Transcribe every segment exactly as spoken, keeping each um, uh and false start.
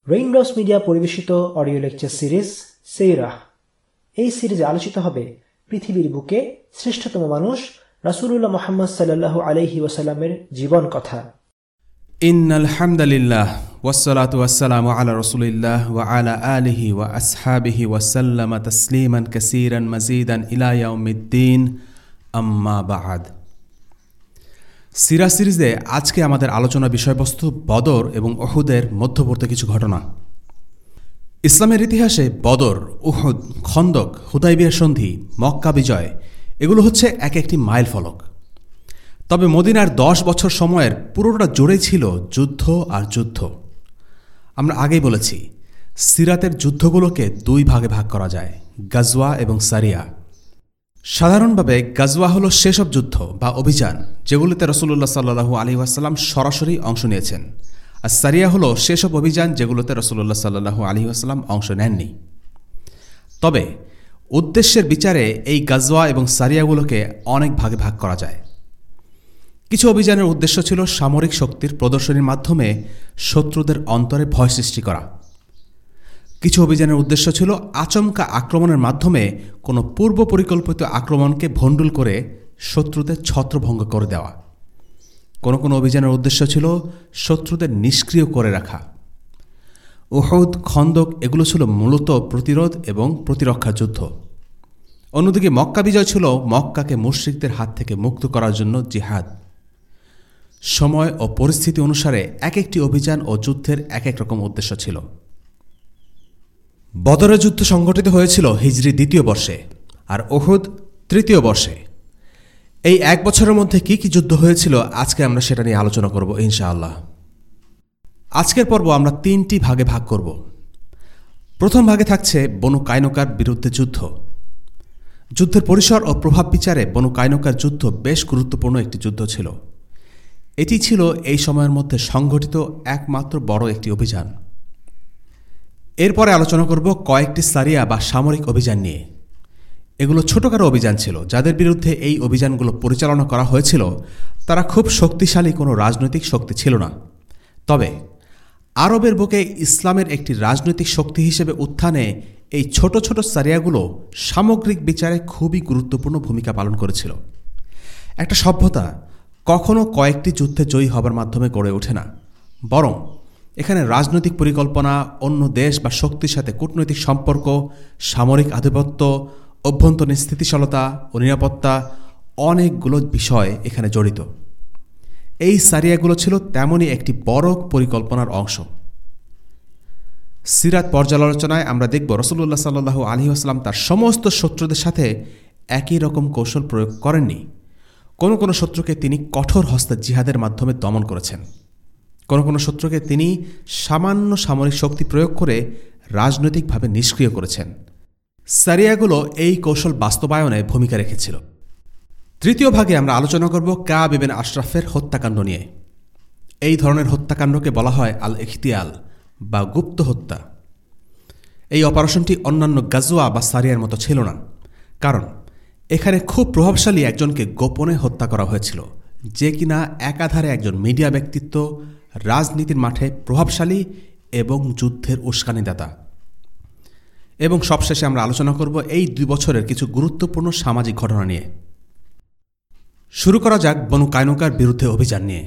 Raindrops media পরিবেশিত audio lecture series সিরাহ। এই সিরিজে আলোচিত হবে পৃথিবীর বুকে শ্রেষ্ঠতম মানুষ রাসূলুল্লাহ মুহাম্মদ সাল্লাল্লাহু আলাইহি ওয়াসাল্লামের জীবন কথা। ইন্নাল হামদালিল্লাহ ওয়াসসালাতু ওয়াসসালামু আলা রাসূলিল্লাহ ওয়া আলা আলিহি ওয়া আসহাবিহি ওয়া সাল্লামা তাসলিমান কাসীরান মাজিদান ইলা ইয়াউমিদ্দিন, আম্মা বা'দ। সিরাহ সিরিজে আজকে আমাদের আলোচনা বিষয়বস্তু বদর এবং উহুদের মধ্যবর্তী কিছু ঘটনা। ইসলামের ইতিহাসে বদর, উহুদ, খন্দক, হুদাইবিয়া সন্ধি, মক্কা বিজয় এগুলো হচ্ছে এক একটি মাইল ফলক। তবে মদিনার দশ বছর সময়ের পুরোটা জুড়েই ছিল যুদ্ধ আর যুদ্ধ। আমরা আগেই বলেছি, সিরাতের যুদ্ধগুলোকে দুই ভাগে ভাগ করা যায়, গাজওয়া এবং সারিয়া। সাধারণভাবে গাজওয়া হলো সেসব যুদ্ধ বা অভিযান যেগুলোতে রাসূলুল্লাহ সাল্লাল্লাহু আলাইহি ওয়াসাল্লাম সরাসরি অংশ নিয়েছেন, আর সারিয়া হলো সেসব অভিযান যেগুলোতে রাসূলুল্লাহ সাল্লাল্লাহু আলাইহি ওয়াসাল্লাম অংশ নেননি। তবে উদ্দেশ্যের বিচারে এই গাজওয়া এবং সারিয়াগুলোকে অনেক ভাগে ভাগ করা যায়। কিছু অভিযানের উদ্দেশ্য ছিল সামরিক শক্তির প্রদর্শনীর মাধ্যমে শত্রুদের অন্তরে ভয় সৃষ্টি করা। কিছু অভিযানের উদ্দেশ্য ছিল আচমকা আক্রমণের মাধ্যমে কোনো পূর্ব পরিকল্পিত আক্রমণকে ভণ্ডুল করে শত্রুদের ছত্রভঙ্গ করে দেওয়া। কোনো কোনো অভিযানের উদ্দেশ্য ছিল শত্রুদের নিষ্ক্রিয় করে রাখা। উহুদ, খন্দক এগুলো ছিল মূলত প্রতিরোধ এবং প্রতিরক্ষা যুদ্ধ। অন্যদিকে মক্কা বিজয় ছিল মক্কাকে মুশরিকদের হাত থেকে মুক্ত করার জন্য জিহাদ। সময় ও পরিস্থিতি অনুসারে এক একটি অভিযান ও যুদ্ধের এক এক রকম উদ্দেশ্য ছিল। বদরের যুদ্ধ সংঘটিত হয়েছিল হিজরি দ্বিতীয় বর্ষে আর উহুদ তৃতীয় বর্ষে। এই এক বছরের মধ্যে কি কি যুদ্ধ হয়েছিল আজকে আমরা সেটা নিয়ে আলোচনা করব ইনশাআল্লাহ। আজকের পর্ব আমরা তিনটি ভাগে ভাগ করব। প্রথম ভাগে থাকছে বনু কায়নুকার বিরুদ্ধে যুদ্ধ। যুদ্ধের পরিসর ও প্রভাব বিচারে বনু কায়নুকার যুদ্ধ বেশ গুরুত্বপূর্ণ একটি যুদ্ধ ছিল। এটি ছিল এই সময়ের মধ্যে সংঘটিত একমাত্র বড় একটি অভিযান। এরপরে আলোচনা করব কয়েকটি সারিয়া বা সামরিক অভিযান নিয়ে। এগুলো ছোটখাটো অভিযান ছিল, যাদের বিরুদ্ধে এই অভিযানগুলো পরিচালনা করা হয়েছিল তারা খুব শক্তিশালী কোনো রাজনৈতিক শক্তি ছিল না। তবে আরবের বুকে ইসলামের একটি রাজনৈতিক শক্তি হিসেবে উত্থানে এই ছোট ছোট সারিয়াগুলো সামগ্রিক বিচারে খুবই গুরুত্বপূর্ণ ভূমিকা পালন করেছিল। একটা সভ্যতা কখনো কয়েকটি যুদ্ধে জয়ী হবার মাধ্যমে গড়ে ওঠে না, বরং এখানে রাজনৈতিক পরিকল্পনা, অন্য দেশ বা শক্তির সাথে কূটনৈতিক সম্পর্ক, সামরিক আধিপত্য, অভ্যন্তরীণ স্থিতিশীলতা ও নিরাপত্তা অনেকগুলো বিষয় এখানে জড়িত। এই সারিয়াগুলো ছিল তেমনই একটি বড় পরিকল্পনার অংশ। সিরাত পর্যালোচনায় আমরা দেখব রাসূলুল্লাহ সাল্লাল্লাহু আলাইহি ওয়াসাল্লাম তার সমস্ত শত্রুদের সাথে একই রকম কৌশল প্রয়োগ করেননি। কোনো কোনো শত্রুকে তিনি কঠোর হস্তে জিহাদের মাধ্যমে দমন করেছেন, কোনো কোনো শত্রুকে তিনি সামান্য সামরিক শক্তি প্রয়োগ করে রাজনৈতিকভাবে নিষ্ক্রিয় করেছেন। সারিয়াগুলো এই কৌশল বাস্তবায়নে ভূমিকা রেখেছিল। তৃতীয় ভাগে আমরা আলোচনা করব কাব ইবনে আশরাফের হত্যাকাণ্ড নিয়ে। এই ধরনের হত্যাকাণ্ডকে বলা হয় আল ইখতিয়াল বা গুপ্ত হত্যা। এই অপারেশনটি অন্যান্য গাজওয়া বা সারিয়ার মতো ছিল না, কারণ এখানে খুব প্রভাবশালী একজনকে গোপনে হত্যা করা হয়েছিল, যে কিনা একাধারে একজন মিডিয়া ব্যক্তিত্ব, রাজনীতির মাঠে প্রভাবশালী এবং যুদ্ধের উস্কানিদাতা। এবং সবশেষে আমরা আলোচনা করব এই দুই বছরের কিছু গুরুত্বপূর্ণ সামাজিক ঘটনা নিয়ে। শুরু করা যাক বনু কায়নুকার বিরুদ্ধে অভিযান নিয়ে।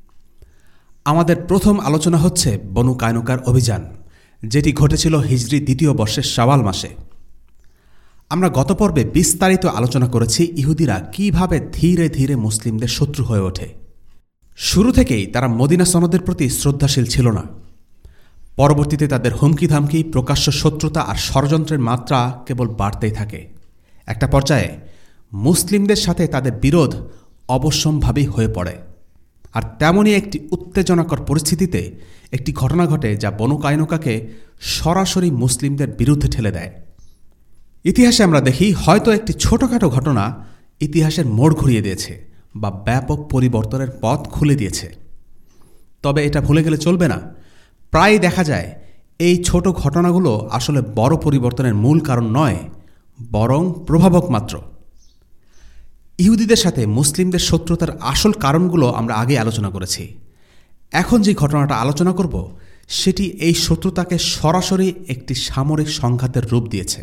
আমাদের প্রথম আলোচনা হচ্ছে বনু কায়নুকার অভিযান, যেটি ঘটেছিল হিজরি দ্বিতীয় বর্ষের শাওয়াল মাসে। আমরা গত পর্বে বিস্তারিত আলোচনা করেছি ইহুদিরা কিভাবে ধীরে ধীরে মুসলিমদের শত্রু হয়ে ওঠে। শুরু থেকেই তারা মদিনা সনদের প্রতি শ্রদ্ধাশীল ছিল না। পরবর্তীতে তাদের হুমকি ধামকি, প্রকাশ্য শত্রুতা আর ষড়যন্ত্রের মাত্রা কেবল বাড়তেই থাকে। একটা পর্যায়ে মুসলিমদের সাথে তাদের বিরোধ অবশ্যম্ভাবী হয়ে পড়ে। আর তেমনই একটি উত্তেজনাকর পরিস্থিতিতে একটি ঘটনা ঘটে যা বনু কায়নুকাকে সরাসরি মুসলিমদের বিরুদ্ধে ঠেলে দেয়। ইতিহাসে আমরা দেখি হয়তো একটি ছোটখাটো ঘটনা ইতিহাসের মোড় ঘুরিয়ে দিয়েছে বা ব্যাপক পরিবর্তনের পথ খুলে দিয়েছে। তবে এটা ভুলে গেলে চলবে না, প্রায় দেখা যায় এই ছোট ঘটনাগুলো আসলে বড় পরিবর্তনের মূল কারণ নয়, বরং প্রভাবক মাত্র। ইহুদিদের সাথে মুসলিমদের শত্রুতার আসল কারণগুলো আমরা আগে আলোচনা করেছি। এখন যে ঘটনাটা আলোচনা করব সেটি এই শত্রুতাকে সরাসরি একটি সামরিক সংঘাতের রূপ দিয়েছে।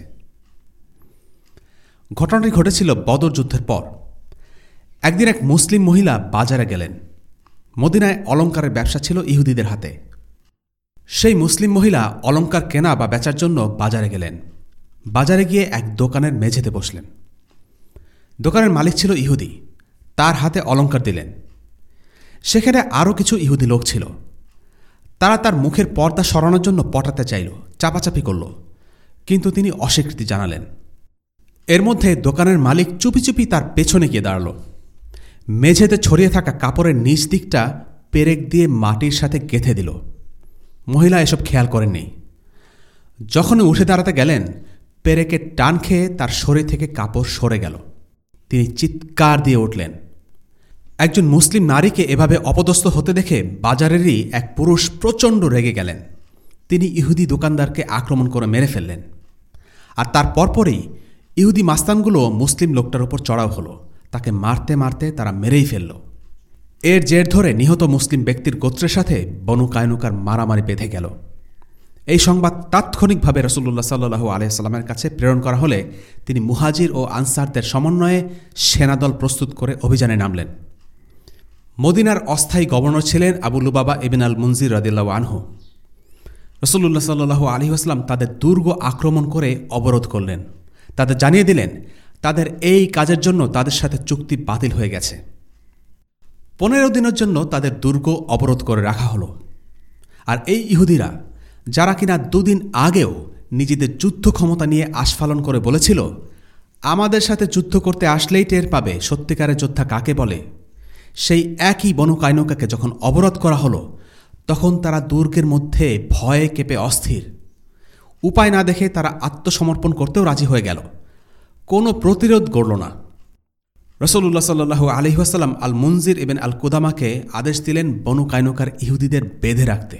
ঘটনাটি ঘটেছিল বদর যুদ্ধের পর। একদিন এক মুসলিম মহিলা বাজারে গেলেন। মদিনায় অলঙ্কারের ব্যবসা ছিল ইহুদিদের হাতে। সেই মুসলিম মহিলা অলঙ্কার কেনা বা বেচার জন্য বাজারে গেলেন। বাজারে গিয়ে এক দোকানের মেঝেতে বসলেন। দোকানের মালিক ছিল ইহুদি, তার হাতে অলঙ্কার দিলেন। সেখানে আরও কিছু ইহুদি লোক ছিল। তারা তার মুখের পর্দা সরানোর জন্য পটাতে চাইল, চাপাচাপি করল, কিন্তু তিনি অস্বীকৃতি জানালেন। এর মধ্যে দোকানের মালিক চুপি চুপি তার পেছনে গিয়ে দাঁড়াল। মেঝেতে ছড়িয়ে থাকা কাপড়ের নিচ দিকটা পেরেক দিয়ে মাটির সাথে গেঁথে দিল। মহিলা এসব খেয়াল করেননি। যখন উঠে দাঁড়াতে গেলেন, পেরেকের টান খেয়ে তার শরীর থেকে কাপড় সরে গেল। তিনি চিৎকার দিয়ে উঠলেন। একজন মুসলিম নারীকে এভাবে অপদস্থ হতে দেখে বাজারেরই এক পুরুষ প্রচণ্ড রেগে গেলেন। তিনি ইহুদি দোকানদারকে আক্রমণ করে মেরে ফেললেন। আর তার পরপরই ইহুদি মাস্তানগুলো মুসলিম লোকটার উপর চড়াও হলো। তাকে মারতে মারতে তারা মেরেই ফেলল। এর জের ধরে নিহত মুসলিম ব্যক্তির গোত্রের সাথে বনু কায়নুকার মারামারি বেঁধে গেল। এই সংবাদ তাৎক্ষণিকভাবে রাসূলুল্লাহ সাল্লাল্লাহু আলাইহি সাল্লামের কাছে প্রেরণ করা হলে তিনি মুহাজির ও আনসারদের সমন্বয়ে সেনাদল প্রস্তুত করে অভিযানে নামলেন। মদিনার অস্থায়ী গভর্নর ছিলেন আবু লুবাবা ইবন আল মুনজির রাদিয়াল্লাহু আনহু। রাসূলুল্লাহ সাল্লাল্লাহু আলাইহি ওয়াসাল্লাম তাদের দুর্গ আক্রমণ করে অবরোধ করলেন। তাদের জানিয়ে দিলেন তাদের এই কাজের জন্য তাদের সাথে চুক্তি বাতিল হয়ে গেছে। পনেরো দিনের জন্য তাদের দুর্গ অবরোধ করে রাখা হলো। আর এই ইহুদিরা, যারা কিনা দুদিন আগেও নিজেদের যুদ্ধ ক্ষমতা নিয়ে আস্ফালন করে বলেছিল, আমাদের সাথে যুদ্ধ করতে আসলেই টের পাবে সত্যিকারের যোদ্ধা কাকে বলে, সেই একই বনু কায়নুকাকে যখন অবরোধ করা হলো, তখন তারা দুর্গের মধ্যে ভয়ে কেঁপে অস্থির। উপায় না দেখে তারা আত্মসমর্পণ করতেও রাজি হয়ে গেল, কোনো প্রতিরোধ গড়ল না। রাসূলুল্লাহ সাল্লাল্লাহু আলাইহি ওয়াসাল্লাম আল মুনজির ইবন আল কুদামাকে আদেশ দিলেন বনু কায়নুকার ইহুদিদের বেঁধে রাখতে।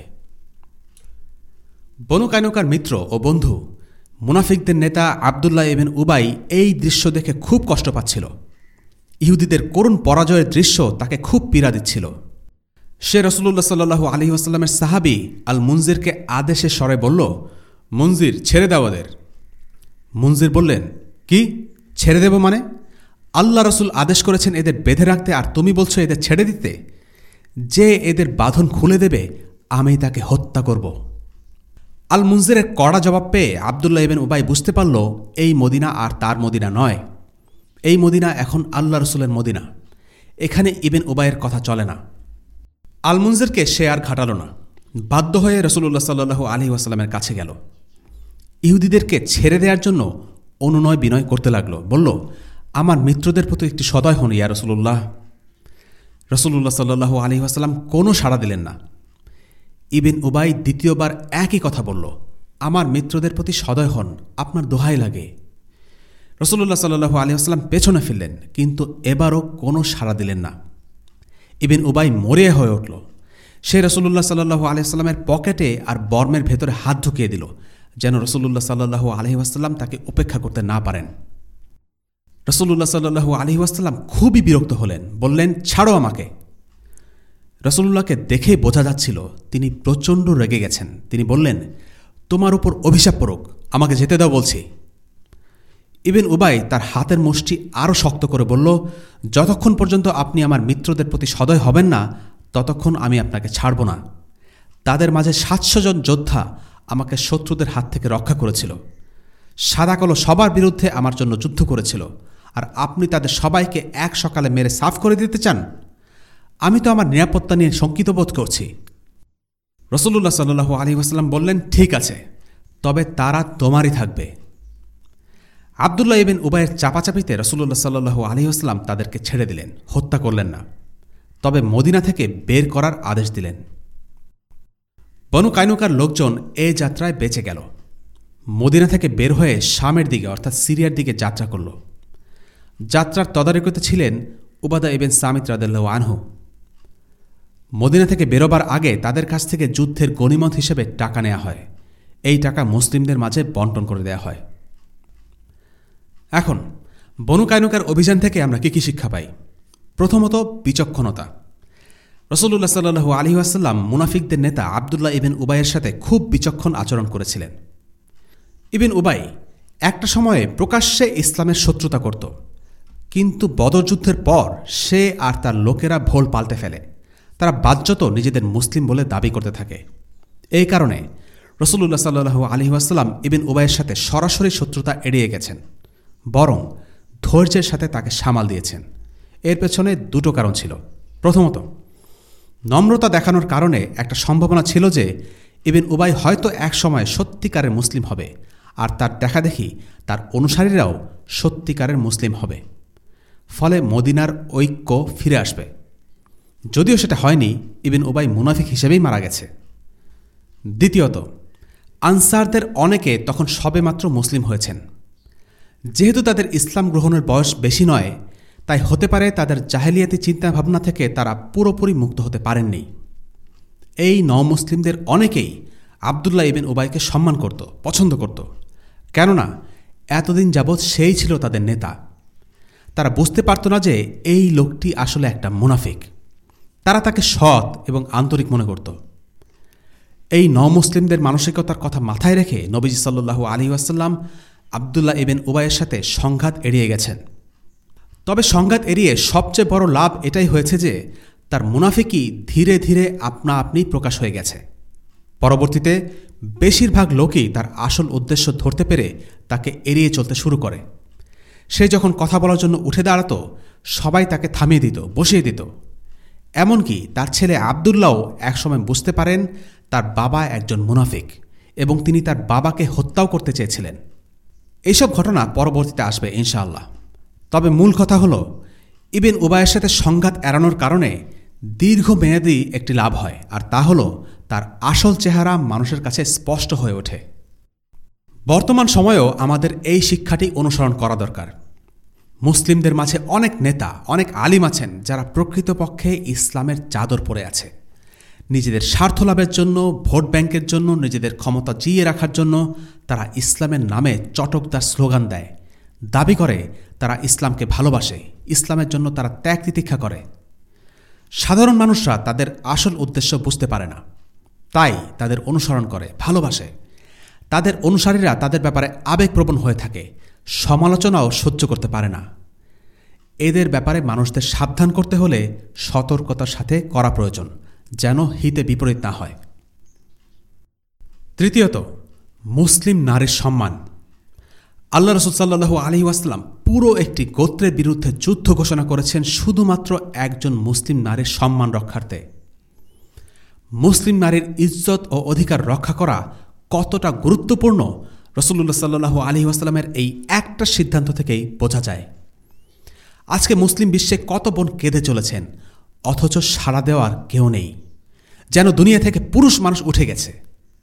বনু কায়নুকার মিত্র ও বন্ধু মুনাফিকদের নেতা আবদুল্লাহ ইবন উবাই এই দৃশ্য দেখে খুব কষ্ট পাচ্ছিল। ইহুদিদের করুণ পরাজয়ের দৃশ্য তাকে খুব পীড়া দিচ্ছিল। সে রাসূলুল্লাহ সাল্লাল্লাহু আলাইহি ওয়াসাল্লামের সাহাবী আল মুনজিরকে আদেশে স্বরে বলল, মুনজির, ছেড়ে দাও ওদের। মুনজির বললেন, কি ছেড়ে দেব মানে? আল্লাহ রসুল আদেশ করেছেন এদের বেঁধে রাখতে, আর তুমি বলছো এদের ছেড়ে দিতে? যে এদের বাঁধন খুলে দেবে আমি তাকে হত্যা করব। আল মুনজিরের কড়া জবাব পেয়ে আবদুল্লাহ ইবন উবাই বুঝতে পারল এই মদিনা আর তার মদিনা নয়। এই মদিনা এখন আল্লাহ রসুলের মদিনা। এখানে ইবন উবাইয়ের কথা চলে না। আল মুনজিরকে সে আর ঘাটাল না। বাধ্য হয়ে রাসূলুল্লাহ সাল্লাল্লাহু আলাইহি ওয়াসাল্লামের কাছে গেল। ইহুদিদেরকে ছেড়ে দেওয়ার জন্য অনুনয় বিনয় করতে লাগলো। বলল, আমার মিত্রদের প্রতি একটি সদয় হন ইয়া রাসূলুল্লাহ। রাসূলুল্লাহ সাল্লাল্লাহু আলাইহি ওয়াসাল্লাম কোনো সাড়া দিলেন না। ইবন উবাই দ্বিতীয়বার একই কথা বলল, আমার মিত্রদের প্রতি সদয় হন, আপনার দোহাই লাগে। রাসূলুল্লাহ সাল্লাল্লাহু আলাইহি ওয়াসাল্লাম পেছনে ফিরলেন, কিন্তু এবারও কোনো সাড়া দিলেন না। ইবন উবাই মরিয়া হয়ে উঠল। সে রাসূলুল্লাহ সাল্লাল্লাহু আলাইহি ওয়াসাল্লামের পকেটে আর বর্মের ভেতরে হাত ঢুকিয়ে দিল, যেন রাসূলুল্লাহ সাল্লাল্লাহু আলাইহি ওয়াসাল্লাম তাকে উপেক্ষা করতে না পারেন। রাসূলুল্লাহ সাল্লাল্লাহু আলাইহি ওয়াসাল্লাম খুবই বিরক্ত হলেন, বললেন, ছাড়ো আমাকে। রাসূলুল্লাহকে দেখেই বোঝা যাচ্ছিল তিনি প্রচণ্ড রেগে গেছেন। তিনি বললেন, তোমার উপর অভিশাপ পড়ুক, আমাকে যেতে দাও বলছি। ইবন উবাই তার হাতের মুষ্টি আরও শক্ত করে বলল, যতক্ষণ পর্যন্ত আপনি আমার মিত্রদের প্রতি সদয় হবেন না, ততক্ষণ আমি আপনাকে ছাড়ব না। তাদের মাঝে সাতশো জন যোদ্ধা আমাকে শত্রুদের হাত থেকে রক্ষা করেছিল। সাদা কালো সবার বিরুদ্ধে আমার জন্য যুদ্ধ করেছিল, আর আপনি তাদের সবাইকে এক সকালে মেরে সাফ করে দিতে চান? আমি তো আমার নিরাপত্তা নিয়ে শঙ্কিত বোধ করছি। রাসূলুল্লাহ সাল্লাল্লাহু আলাইহি ওয়াসাল্লাম বললেন, ঠিক আছে, তবে তারা তোমারই থাকবে। আবদুল্লাহ ইবন উবাইয়ের চাপাচাপিতে রাসূলুল্লাহ সাল্লাল্লাহু আলাইহি ওয়াসাল্লাম তাদেরকে ছেড়ে দিলেন, হত্যা করলেন না, তবে মদিনা থেকে বের করার আদেশ দিলেন। বনু কায়নুকার লোকজন এ যাত্রায় বেঁচে গেল। মদিনা থেকে বের হয়ে শামের দিকে অর্থাৎ সিরিয়ার দিকে যাত্রা করল। যাত্রার তদারকিতে ছিলেন উবাদা ইবন সামিত রাদিয়াল্লাহু আনহু। মদিনা থেকে বেরোবার আগে তাদের কাছ থেকে যুদ্ধের গনিমত হিসেবে টাকা নেওয়া হয়। এই টাকা মুসলিমদের মাঝে বন্টন করে দেওয়া হয়। এখন বনু কায়নুকার অভিযান থেকে আমরা কি কি শিক্ষা পাই? প্রথমত, বিচক্ষণতা। রাসূলুল্লাহ সাল্লাল্লাহু আলাইহি ওয়াসাল্লাম মুনাফিকদের নেতা আব্দুল্লাহ ইবনে উবাইয়ের সাথে খুব বিচক্ষণ আচরণ করেছিলেন। ইবনে উবাই একটা সময়ে প্রকাশ্যে ইসলামের শত্রুতা করত, কিন্তু বদর যুদ্ধের পর সে আর তার লোকেরা ভোল পাল্টে ফেলে। তারা বাহ্যত নিজেদের মুসলিম বলে দাবি করতে থাকে। এই কারণে রাসূলুল্লাহ সাল্লাল্লাহু আলাইহি ওয়াসাল্লাম ইবনে উবাইয়ের সাথে সরাসরি শত্রুতা এড়িয়ে গেছেন, বরং ধৈর্যের সাথে তাকে সামাল দিয়েছেন। এর পেছনে দুটো কারণ ছিল। প্রথমত, নম্রতা দেখানোর কারণে একটা সম্ভাবনা ছিল যে ইবনে উবাই হয়তো এক সময় সত্যিকারের মুসলিম হবে, আর তার দেখাদেখি তার অনুসারীরাও সত্যিকারের মুসলিম হবে। ফলে মদিনার ঐক্য ফিরে আসবে। যদিও সেটা হয়নি, ইবনে উবাই মুনাফিক হিসেবেই মারা গেছে। দ্বিতীয়ত, আনসারদের অনেকে তখন সবেমাত্র মুসলিম হয়েছেন। যেহেতু তাদের ইসলাম গ্রহণের বয়স বেশি নয়, তাই হতে পারে তাদের জাহেলিয়াতি চিন্তাভাবনা থেকে তারা পুরোপুরি মুক্ত হতে পারেননি। এই নও-মুসলিমদের অনেকেই আব্দুল্লাহ ইবনে উবাইকে সম্মান করত, পছন্দ করত, কেননা এতদিন যাবৎ সেই ছিল তাদের নেতা। তারা বুঝতে পারত না যে এই লোকটি আসলে একটা মুনাফিক। তারা তাকে সৎ এবং আন্তরিক মনে করত। এই নও-মুসলিমদের মানসিকতার কথা মাথায় রেখে নবীজি সাল্লাল্লাহু আলাইহি ওয়াসাল্লাম আব্দুল্লাহ ইবনে উবাইয়ের সাথে সংঘাত এড়িয়ে গেছেন। তবে সংঘাত এড়িয়ে সবচেয়ে বড় লাভ এটাই হয়েছে যে তার মুনাফিকই ধীরে ধীরে আপনা আপনি প্রকাশ হয়ে গেছে। পরবর্তীতে বেশিরভাগ লোকই তার আসল উদ্দেশ্য ধরতে পেরে তাকে এড়িয়ে চলতে শুরু করে। সে যখন কথা বলার জন্য উঠে দাঁড়াত, সবাই তাকে থামিয়ে দিত, বসিয়ে দিত। এমনকি তার ছেলে আব্দুল্লাহও একসময় বুঝতে পারেন তার বাবা একজন মুনাফিক এবং তিনি তার বাবাকে হত্যাও করতে চেয়েছিলেন। এইসব ঘটনা পরবর্তীতে আসবে ইনশাআল্লাহ। তবে মূল কথা হল, ইবনে উবাইয়ের সাথে সংঘাত এড়ানোর কারণে দীর্ঘমেয়াদী একটি লাভ হয়, আর তা হল তার আসল চেহারা মানুষের কাছে স্পষ্ট হয়ে ওঠে। বর্তমান সময়েও আমাদের এই শিক্ষাটি অনুসরণ করা দরকার। মুসলিমদের মাঝে অনেক নেতা, অনেক আলিম আছেন যারা প্রকৃতপক্ষে ইসলামের চাদর পরে আছে। নিজেদের স্বার্থ লাভের জন্য, ভোট ব্যাংকের জন্য, নিজেদের ক্ষমতা জিইয়ে রাখার জন্য তারা ইসলামের নামে চটকদার স্লোগান দেয়, দাবি করে তারা ইসলামকে ভালোবাসে, ইসলামের জন্য তারা ত্যাগ তিতিক্ষা করে। সাধারণ মানুষরা তাদের আসল উদ্দেশ্য বুঝতে পারে না, তাই তাদের অনুসরণ করে, ভালোবাসে। তাদের অনুসারীরা তাদের ব্যাপারে আবেগপ্রবণ হয়ে থাকে, সমালোচনাও সহ্য করতে পারে না। এদের ব্যাপারে মানুষদের সাবধান করতে হলে সতর্কতার সাথে করা প্রয়োজন, যেন হিতে বিপরীত না হয়। তৃতীয়ত, মুসলিম নারীর সম্মান। আল্লাহ রাসূল সাল্লাল্লাহু আলাইহি ওয়াসাল্লাম পুরো একটি গোত্রের বিরুদ্ধে যুদ্ধ ঘোষণা করেছেন শুধুমাত্র একজন মুসলিম নারীর সম্মান রক্ষার্থে। মুসলিম নারীর ইজ্জত ও অধিকার রক্ষা করা কতটা গুরুত্বপূর্ণ রাসূলুল্লাহ সাল্লাল্লাহু আলাইহি ওয়াসাল্লামের এই একটা সিদ্ধান্ত থেকেই বোঝা যায়। আজকে মুসলিম বিশ্বে কত বোন কেঁদে চলেছেন, অথচ সাড়া দেওয়ার কেউ নেই, যেন দুনিয়া থেকে পুরুষ মানুষ উঠে গেছে।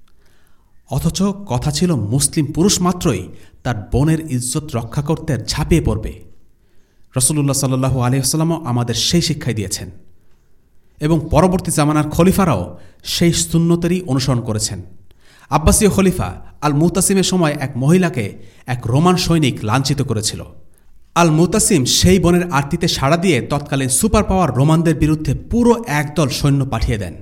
অথচ কথা ছিল মুসলিম পুরুষ মাত্রই তার বোনের ইজ্জত রক্ষা করতে ঝাঁপিয়ে পড়বে। রাসূলুল্লাহ সাল্লাল্লাহু আলাইহি ওয়াসাল্লামও আমাদের সেই শিক্ষাই দিয়েছেন এবং পরবর্তী জামানার খলিফারাও সেই সুন্নতেরই অনুসরণ করেছেন। আব্বাসীয় খলিফা আল মুতাসিমের সময় এক মহিলাকে এক রোমান সৈনিক লাঞ্ছিত করেছিল। আল মুতাসিম সেই বোনের আরতিতে সাড়া দিয়ে তৎকালীন সুপার পাওয়ার রোমানদের বিরুদ্ধে পুরো একদল সৈন্য পাঠিয়ে দেন।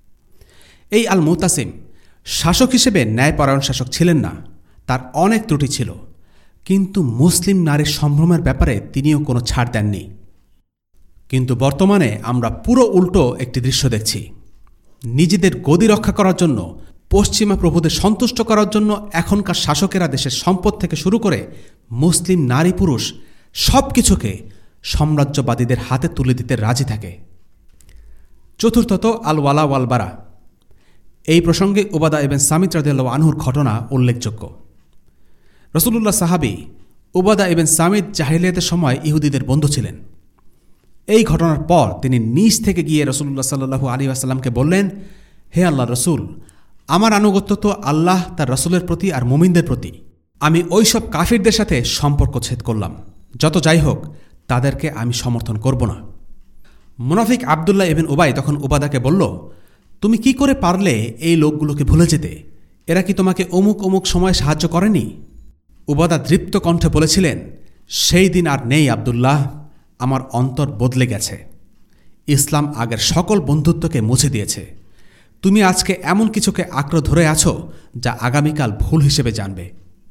এই আল মুতাসিম শাসক হিসেবে ন্যায়পরায়ণ শাসক ছিলেন না, তার অনেক ত্রুটি ছিল, কিন্তু মুসলিম নারীর সম্ভ্রমের ব্যাপারে তিনিও কোনো ছাড় দেননি। কিন্তু বর্তমানে আমরা পুরো উল্টো একটি দৃশ্য দেখছি। নিজেদের গদি রক্ষা করার জন্য, পশ্চিমা প্রভুদের সন্তুষ্ট করার জন্য এখনকার শাসকেরা দেশের সম্পদ থেকে শুরু করে মুসলিম নারী পুরুষ সব কিছুকে সাম্রাজ্যবাদীদের হাতে তুলে দিতে রাজি থাকে। চতুর্থত, আল ওয়ালা ওয়াল বারা। এই প্রসঙ্গে উবাদা ইবনে সামিত রাদিয়াল্লাহু আনহুর ঘটনা উল্লেখযোগ্য। রাসূলুল্লাহ সাহাবী উবাদা ইবনে সামিত জাহেলিয়াতের সময় ইহুদিদের বন্ধু ছিলেন। এই ঘটনার পর তিনি নিজ থেকে গিয়ে রাসূলুল্লাহ সাল্লাল্লাহু আলাইহি ওয়াসাল্লামকে বললেন, হে আল্লাহর রাসূল, আমার আনুগত্য তো আল্লাহ তার রাসূলের প্রতি আর মুমিনদের প্রতি। আমি ওই সব কাফিরদের সাথে সম্পর্ক ছেদ করলাম, যত যাই হোক তাদেরকে আমি সমর্থন করব না। মুনাফিক আব্দুল্লাহ ইবনে উবাই তখন উবাদাকে বলল, তুমি কি করে পারলে এই লোকগুলোকে ভুলে যেতে? এরা কি তোমাকে অমুক অমুক সময় সাহায্য করেনি? উবাদা দৃপ্ত কণ্ঠে বলেছিলেন, সেই দিন আর নেই আব্দুল্লাহ, আমার অন্তর বদলে গেছে। ইসলাম আগের সকল বন্ধুত্বকে মুছে দিয়েছে। তুমি আজকে এমন কিছুকে আঁকড়ে ধরে আছো যা আগামীকাল ভুল হিসেবে জানবে।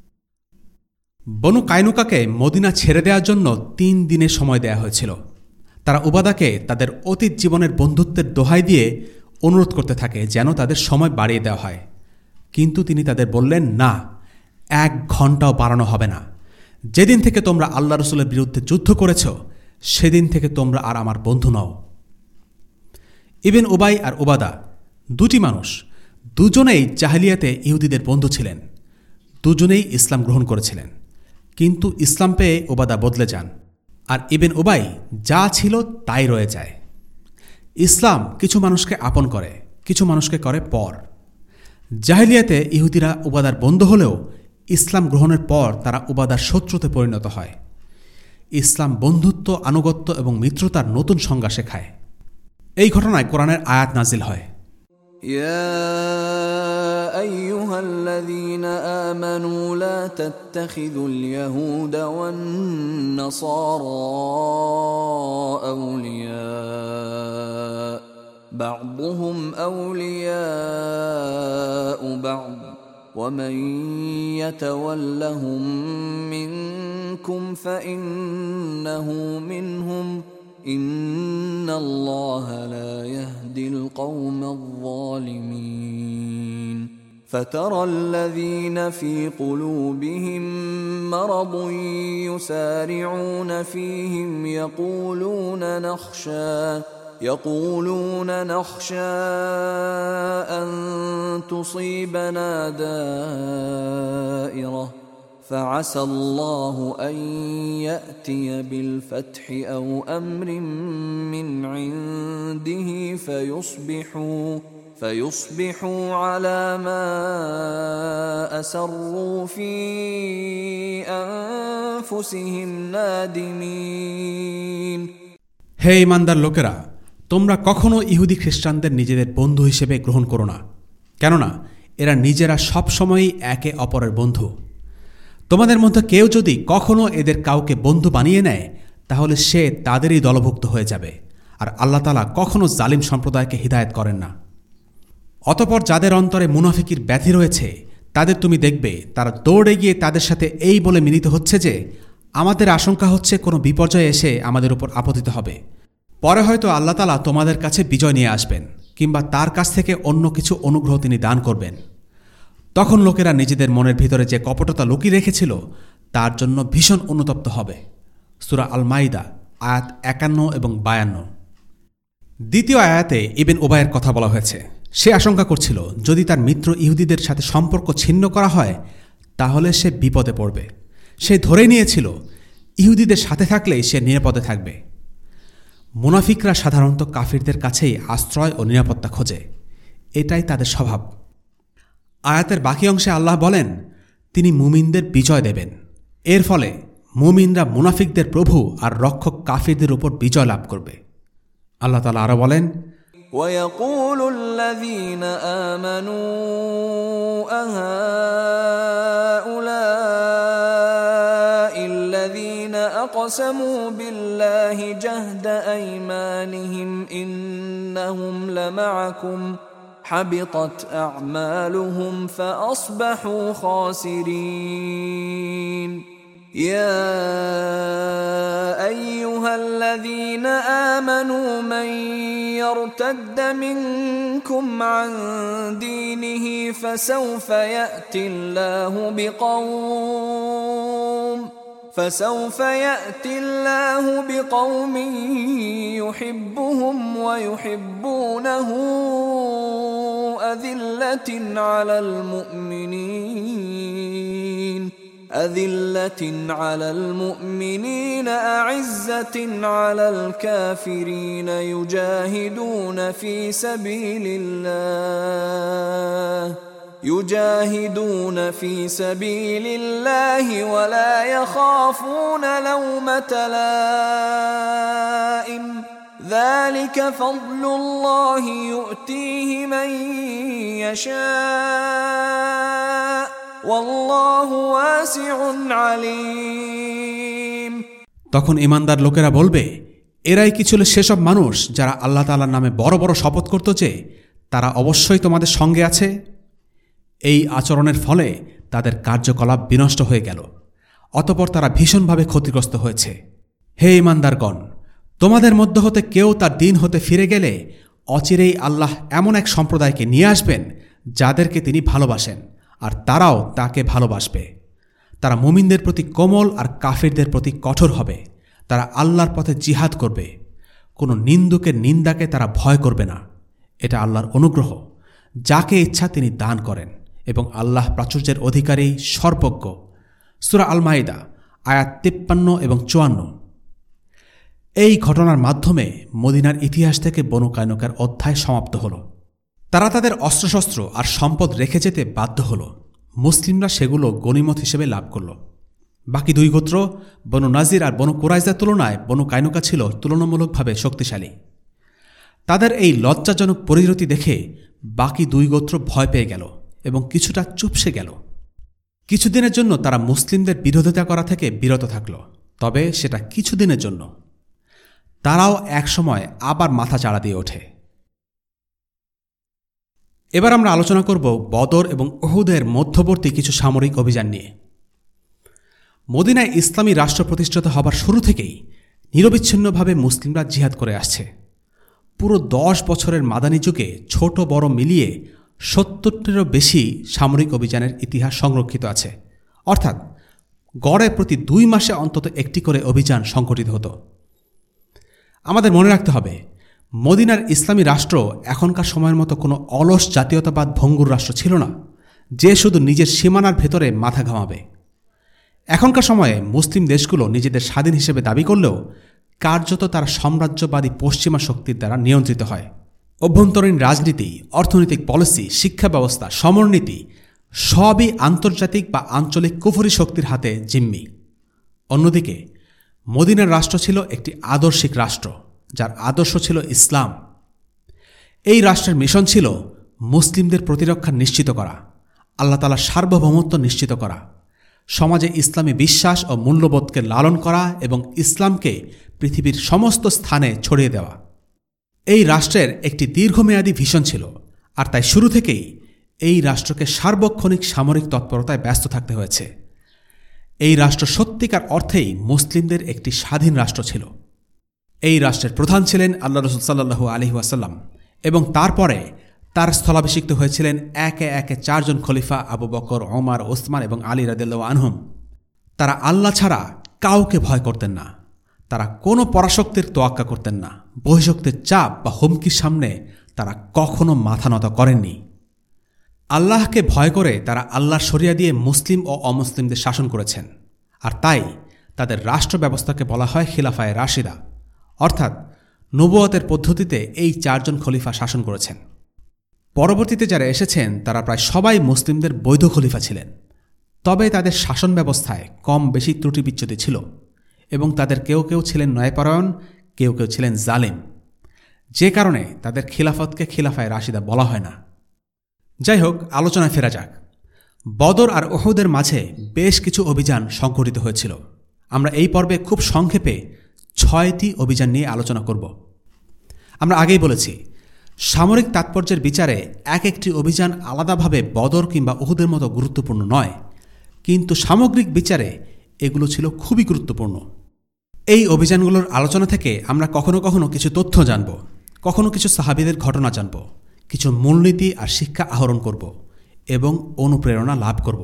বনু কায়নুকাকে মদিনা ছেড়ে দেওয়ার জন্য তিন দিনের সময় দেয়া হয়েছিল। তারা উবাদাকে তাদের অতীত জীবনের বন্ধুত্বের দোহাই দিয়ে অনুরোধ করতে থাকে যেন তাদের সময় বাড়িয়ে দেওয়া হয়, কিন্তু তিনি তাদের বললেন, না, এক ঘন্টাও বাড়ানো হবে না। যেদিন থেকে তোমরা আল্লাহ রসুলের বিরুদ্ধে যুদ্ধ করেছ সেদিন থেকে তোমরা আর আমার বন্ধু নও। ইবন উবাই আর উবাদা দুটি মানুষ, দুজনেই জাহেলিয়াতে ইহুদিদের বন্ধু ছিলেন। দুজনেই ইসলাম গ্রহণ করেছিলেন, কিন্তু ইসলাম পেয়ে উবাদা বদলে যান, আর ইবন উবাই যা ছিল তাই রয়ে যায়। ইসলাম কিছু মানুষকে আপন করে, কিছু মানুষকে করে পর। জাহেলিয়াতে ইহুদিরা উবাদার বন্ধু হলেও ইসলাম গ্রহণের পর তারা উবাদার শত্রুতে পরিণত হয়। ইসলাম বন্ধুত্ব, আনুগত্য এবং মিত্রতার নতুন সংজ্ঞা শেখায়। এই ঘটনায় কোরআনের আয়াত নাজিল হয়, يا أيها الذين آمنوا لا تتخذوا اليهود والنصارى أولياء بعضهم أولياء بعض ومن يتولهم منكم فإنه منهم إن الله لا يهدي القوم الظالمين فترى الذين في قلوبهم مرض يسارعون فيهم يقولون نخشى يقولون نخشى أن تصيبنا دائرة فعسى الله أن يأتي بالفتح أو أمر من عنده فيصبحوا فيصبحوا على ما أسروا في أنفسهم نادمين হে ইমানদার লোকেরা, তোমরা কখনো ইহুদি খ্রিস্টানদের নিজেদের বন্ধু হিসেবে গ্রহণ করো না, কেননা এরা নিজেরা সবসময়ই একে অপরের বন্ধু। তোমাদের মধ্যে কেউ যদি কখনো এদের কাউকে বন্ধু বানিয়ে নেয় তাহলে সে তাদেরই দলভুক্ত হয়ে যাবে, আর আল্লাহ তাআলা কখনো জালিম সম্প্রদায়কে হিদায়াত করেন না। অতঃপর যাদের অন্তরে মুনাফিকির ব্যাধি রয়েছে তাদের তুমি দেখবে তারা দৌড়ে গিয়ে তাদের সাথে এই বলে মিলিত হচ্ছে যে আমাদের আশঙ্কা হচ্ছে কোনো বিপর্যয় এসে আমাদের উপর আপতিত হবে, পরে হয়তো আল্লাহ তাআলা তোমাদের কাছে বিজয় নিয়ে আসবেন, কিংবা তার কাছ থেকে অন্য কিছু অনুগ্রহ তিনি দান করবেন। তখন লোকেরা নিজেদের মনের ভিতরে যে কপটতা লুকিয়ে রেখেছিল তার জন্য ভীষণ অনুতপ্ত হবে। সূরা আল মাইদা আয়াত একান্ন এবং বায়ান্ন। দ্বিতীয় আয়াতে ইবন উবাইয়ের কথা বলা হয়েছে। সে আশঙ্কা করছিল যদি তার মিত্র ইহুদিদের সাথে সম্পর্ক ছিন্ন করা হয় তাহলে সে বিপদে পড়বে। সে ধরে নিয়েছিল ইহুদিদের সাথে থাকলেই সে নিরাপদে থাকবে। মুনাফিকরা সাধারণত কাফিরদের কাছেই আশ্রয় ও নিরাপত্তা খোঁজে, এটাই তাদের স্বভাব। আয়াতের বাকি অংশে আল্লাহ বলেন তিনি মুমিনদের বিজয় দেবেন। এর ফলে মুমিনরা মুনাফিকদের প্রভু আর রক্ষক কাফিরদের উপর বিজয় লাভ করবে। আল্লাহ তাআলা আরো বলেন, وَيَقُولُ الَّذِينَ آمَنُوا أَهَؤُلَاءِ الَّذِينَ أَقْسَمُوا بِاللَّهِ جَهْدَ أَيْمَانِهِمْ إِنَّهُمْ لَمَعَكُمْ حبطت أعمالهم فأصبحوا خاسرين يا أيها الذين آمنوا من يرتد منكم عن دينه فسوف يأتي الله بقوم فسوف يأتي الله بقوم يحبهم ويحبونه أذلة على المؤمنين أذلة على المؤمنين أعزة على الكافرين يجاهدون في سبيل الله يجاهدون في سبيل الله ولا يخافون لومة لائم ذلك فضل الله يؤتيه من يشاء والله واسع عليم। তখন ঈমানদার লোকেরা বলবে, এরাই কি ছিল সেসব মানুষ যারা আল্লাহ তাআলার নামে বড় বড় শপথ করত যে তারা অবশ্যই তোমাদের সঙ্গে আছে? এই আচরণের ফলে তাদের কার্যকলাপ বিনষ্ট হয়ে গেল, অতঃপর তারা ভীষণভাবে ক্ষতিগ্রস্ত হয়েছে। হে ঈমানদারগণ, তোমাদের মধ্য হতে কেউ তার দিন হতে ফিরে গেলে অচিরেই আল্লাহ এমন এক সম্প্রদায়কে নিয়ে আসবেন যাদেরকে তিনি ভালোবাসেন, আর তারাও তাকে ভালোবাসবে। তারা মুমিনদের প্রতি কোমল আর কাফিরদের প্রতি কঠোর হবে। তারা আল্লাহর পথে জিহাদ করবে। কোনো নিন্দুকের নিন্দাকে তারা ভয় করবে না। এটা আল্লাহর অনুগ্রহ, যাকে ইচ্ছা তিনি দান করেন, এবং আল্লাহ প্রাচুর্যের অধিকারী, সর্বজ্ঞ। সূরা আল মাইদা আয়াত তিপ্পান্ন এবং চুয়ান্ন। এই ঘটনার মাধ্যমে মদিনার ইতিহাস থেকে বনু কায়নুকার অধ্যায় সমাপ্ত হল। তারা তাদের অস্ত্রশস্ত্র আর সম্পদ রেখে যেতে বাধ্য হল। মুসলিমরা সেগুলো গনিমত হিসেবে লাভ করল। বাকি দুই গোত্র বনু নাজির আর বনু কুরাইজার তুলনায় বনু কায়নুকা ছিল তুলনামূলকভাবে শক্তিশালী। তাদের এই লজ্জাজনক পরিণতি দেখে বাকি দুই গোত্র ভয় পেয়ে গেল এবং কিছুটা চুপসে গেল। কিছুদিনের জন্য তারা মুসলিমদের বিরোধিতা করা থেকে বিরত থাকল, তবে সেটা কিছুদিনের জন্য। তারাও একসময় আবার মাথা চাড়া দিয়ে ওঠে। এবার আমরা আলোচনা করব বদর এবং উহুদের মধ্যবর্তী কিছু সামরিক অভিযান নিয়ে। মদিনায় ইসলামী রাষ্ট্র প্রতিষ্ঠিত হবার শুরু থেকেই নিরবিচ্ছিন্নভাবে মুসলিমরা জিহাদ করে আসছে। পুরো দশ বছরের মাদানী যুগে ছোট বড় মিলিয়ে সত্তরটিরও বেশি সামরিক অভিযানের ইতিহাস সংরক্ষিত আছে, অর্থাৎ গড়ে প্রতি দুই মাসে অন্তত একটি করে অভিযান সংঘটিত হতো। আমাদের মনে রাখতে হবে, মদিনার ইসলামী রাষ্ট্র এখনকার সময়ের মতো কোনো অলস জাতীয়তাবাদ ভঙ্গুর রাষ্ট্র ছিল না, যে শুধু নিজের সীমানার ভেতরে মাথা ঘামাবে। এখনকার সময়ে মুসলিম দেশগুলো নিজেদের স্বাধীন হিসেবে দাবি করলেও কার্যত তারা সাম্রাজ্যবাদী পশ্চিমা শক্তির দ্বারা নিয়ন্ত্রিত হয়। অভ্যন্তরীণ রাজনীতি, অর্থনৈতিক পলিসি, শিক্ষা ব্যবস্থা, সমরনীতি সবই আন্তর্জাতিক বা আঞ্চলিক কুফরি শক্তির হাতে জিম্মি। অন্যদিকে মদিনার রাষ্ট্র ছিল একটি আদর্শিক রাষ্ট্র, যার আদর্শ ছিল ইসলাম। এই রাষ্ট্রের মিশন ছিল মুসলিমদের প্রতিরক্ষা নিশ্চিত করা, আল্লাহ তাআলার সার্বভৌমত্ব নিশ্চিত করা, সমাজে ইসলামী বিশ্বাস ও মূল্যবোধকে লালন করা এবং ইসলামকে পৃথিবীর সমস্ত স্থানে ছড়িয়ে দেওয়া। এই রাষ্ট্রের একটি দীর্ঘমেয়াদী ভিশন ছিল, আর তাই শুরু থেকেই এই রাষ্ট্রকে সার্বক্ষণিক সামরিক তৎপরতায় ব্যস্ত থাকতে হয়েছে। এই রাষ্ট্র সত্যিকার অর্থেই মুসলিমদের একটি স্বাধীন রাষ্ট্র ছিল। এই রাষ্ট্রের প্রধান ছিলেন আল্লাহ রাসূল সাল্লাল্লাহু আলাইহি ওয়াসাল্লাম, এবং তারপরে তার স্থলাভিষিক্ত হয়েছিলেন একে একে চারজন খলিফা আবু বকর, ওমর, ওসমান এবং আলী রাদিয়াল্লাহু আনহুম। তারা আল্লাহ ছাড়া কাউকে ভয় করতেন না। তারা কোনো পরাশক্তির তোয়াক্কা করতেন না। বহিঃশক্তির চাপ বা হুমকির সামনে তারা কখনো মাথা নত করেননি। আল্লাহকে ভয় করে তারা আল্লাহর শরিয়া দিয়ে মুসলিম ও অমুসলিমদের শাসন করেছেন, আর তাই তাদের রাষ্ট্র ব্যবস্থাকে বলা হয় খিলাফায়ে রাশিদা, অর্থাৎ নবুয়তের পদ্ধতিতে এই চারজন খলিফা শাসন করেছেন। পরবর্তীতে যারা এসেছেন তারা প্রায় সবাই মুসলিমদের বৈধ খলিফা ছিলেন, তবে তাদের শাসন ব্যবস্থায় কম বেশি ত্রুটি বিচ্যুতি ছিল, এবং তাদের কেউ কেউ ছিলেন ন্যায়পরায়ণ, কেউ কেউ ছিলেন জালেম, যে কারণে তাদের খিলাফতকে খিলাফায়ে রাশিদা বলা হয় না। যাই হোক, আলোচনায় ফেরা যাক। বদর আর উহুদের মাঝে বেশ কিছু অভিযান সংঘটিত হয়েছিল। আমরা এই পর্বে খুব সংক্ষেপে ছয়টি অভিযান নিয়ে আলোচনা করব। আমরা আগেই বলেছি, সামরিক তাৎপর্যের বিচারে এক একটি অভিযান আলাদাভাবে বদর কিংবা উহুদের মতো গুরুত্বপূর্ণ নয়, কিন্তু সামগ্রিক বিচারে এগুলো ছিল খুবই গুরুত্বপূর্ণ। এই অভিযানগুলোর আলোচনা থেকে আমরা কখনো কখনো কিছু তথ্য জানব, কখনো কিছু সাহাবীদের ঘটনা জানব, কিছু মূলনীতি আর শিক্ষা আহরণ করব এবং অনুপ্রেরণা লাভ করব।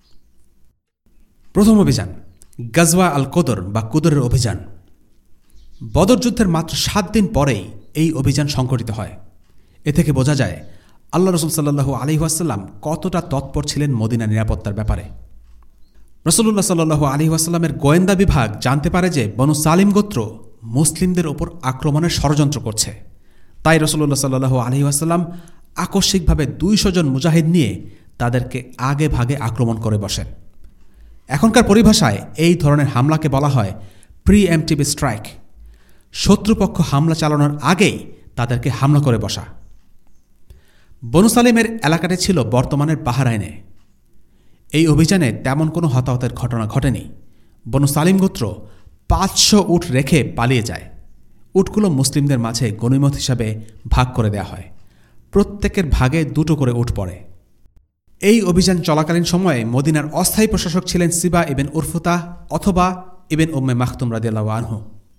প্রথম অভিযান গাজওয়া আল কদর বা কুদরের অভিযান। বদর যুদ্ধের মাত্র সাত দিন পরেই এই অভিযান সংঘটিত হয়। এ থেকে বোঝা যায় আল্লাহ রাসূল সাল্লাল্লাহু আলাইহি ওয়াসাল্লাম কতটা তৎপর ছিলেন মদিনা নিরাপত্তার ব্যাপারে। রাসূলুল্লাহ সাল্লাল্লাহু আলাইহি ওয়াসাল্লামের গোয়েন্দা বিভাগ জানতে পারে যে বনু সালিম গোত্র মুসলিমদের ওপর আক্রমণের ষড়যন্ত্র করছে। তাই রাসূলুল্লাহ সাল্লাল্লাহু আলাইহি ওয়াসাল্লাম আকস্মিকভাবে দুইশো জন মুজাহিদ নিয়ে তাদেরকে আগে ভাগে আক্রমণ করে বসেন। এখনকার পরিভাষায় এই ধরনের হামলাকে বলা হয় প্রিএমপ্টিভ স্ট্রাইক। শত্রুপক্ষ হামলা চালানোর আগেই তাদেরকে হামলা করে বসা। বনু সালিমের এলাকাটি ছিল বর্তমানের বাহরাইনে। এই অভিযানে তেমন কোনো হতাহতের ঘটনা ঘটেনি। বনু সালিম গোত্র পাঁচশো উট রেখে পালিয়ে যায়। উটগুলো মুসলিমদের মাঝে গনিমত হিসাবে ভাগ করে দেয়া হয়। প্রত্যেকের ভাগে দুটো করে উট পড়ে। এই অভিযান চলাকালীন সময়ে মদিনার অস্থায়ী প্রশাসক ছিলেন সিবা ইবেন উরফুতা অথবা ইবেন উম্মে মাখতুম রাদিয়াল্লাহু আনহু।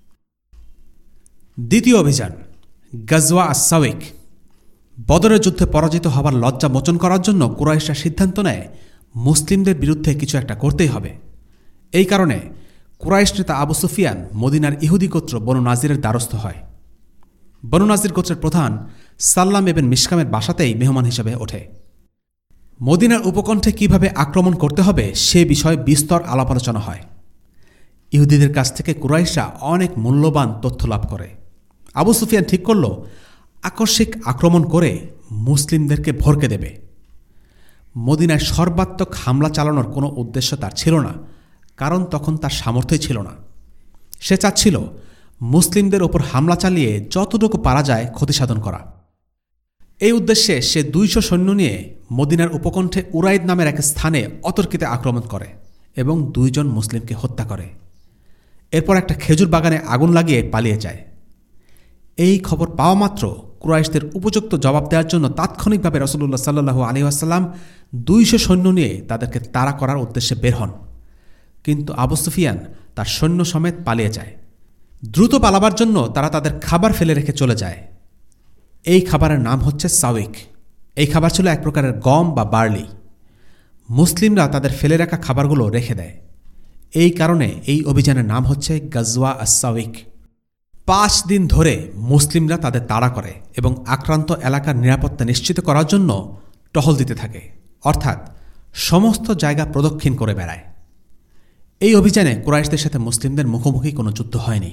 দ্বিতীয় অভিযান গাজওয়া আস-সাওয়িক। বদরের যুদ্ধে পরাজিত হবার লজ্জা মোচন করার জন্য কুরাইশরা সিদ্ধান্ত নেয় মুসলিমদের বিরুদ্ধে কিছু একটা করতেই হবে। এই কারণে কুরাইশ নেতা আবু সুফিয়ান মদিনার ইহুদি গোত্র বনু নাজিরের দ্বারস্থ হয়। বনু নাজির গোত্রের প্রধান সাল্লাম ইবেন মিশকামের বাসাতেই মেহমান হিসেবে ওঠে। মদিনার উপকণ্ঠে কিভাবে আক্রমণ করতে হবে সে বিষয়ে বিস্তর আলাপ আলোচনা হয়। ইহুদিদের কাছ থেকে কুরাইশরা অনেক মূল্যবান তথ্য লাভ করে। আবু সুফিয়ান ঠিক করল আকস্মিক আক্রমণ করে মুসলিমদেরকে ভরকে দেবে। মদিনায় সর্বাত্মক হামলা চালানোর কোনো উদ্দেশ্য তার ছিল না, কারণ তখন তার সামর্থ্যই ছিল না। সে চাচ্ছিল মুসলিমদের ওপর হামলা চালিয়ে যতটুকু পারা যায় ক্ষতিসাধন করা। এই উদ্দেশ্যে সে দুইশো সৈন্য নিয়ে মদিনার উপকণ্ঠে উরাইদ নামের এক স্থানে অতর্কিতে আক্রমণ করে এবং দুইজন মুসলিমকে হত্যা করে। এরপর একটা খেজুর বাগানে আগুন লাগিয়ে পালিয়ে যায়। এই খবর পাওয়া মাত্র কুরাইশদের উপযুক্ত জবাব দেওয়ার জন্য তাৎক্ষণিকভাবে রাসূলুল্লাহ সাল্লাল্লাহু আলাইহি ওয়াসাল্লাম দুইশো সৈন্য নিয়ে তাদেরকে তাড়া করার উদ্দেশ্যে বের হন। কিন্তু আবু সুফিয়ান তার সৈন্য সমেত পালিয়ে যায়। দ্রুত পালাবার জন্য তারা তাদের খাবার ফেলে রেখে চলে যায়। এই খাবারের নাম হচ্ছে সাওয়িক। এই খাবার ছিল এক প্রকারের গম বা বার্লি। মুসলিমরা তাদের ফেলে রাখা খাবারগুলো রেখে দেয়। এই কারণে এই অভিযানের নাম হচ্ছে গাজওয়া আস-সাওয়িক। পাঁচ দিন ধরে মুসলিমরা তাদের তাড়া করে এবং আক্রান্ত এলাকার নিরাপত্তা নিশ্চিত করার জন্য টহল দিতে থাকে, অর্থাৎ সমস্ত জায়গা প্রদক্ষিণ করে বেড়ায়। এই অভিযানে কুরাইশদের সাথে মুসলিমদের মুখোমুখি কোনো যুদ্ধ হয়নি।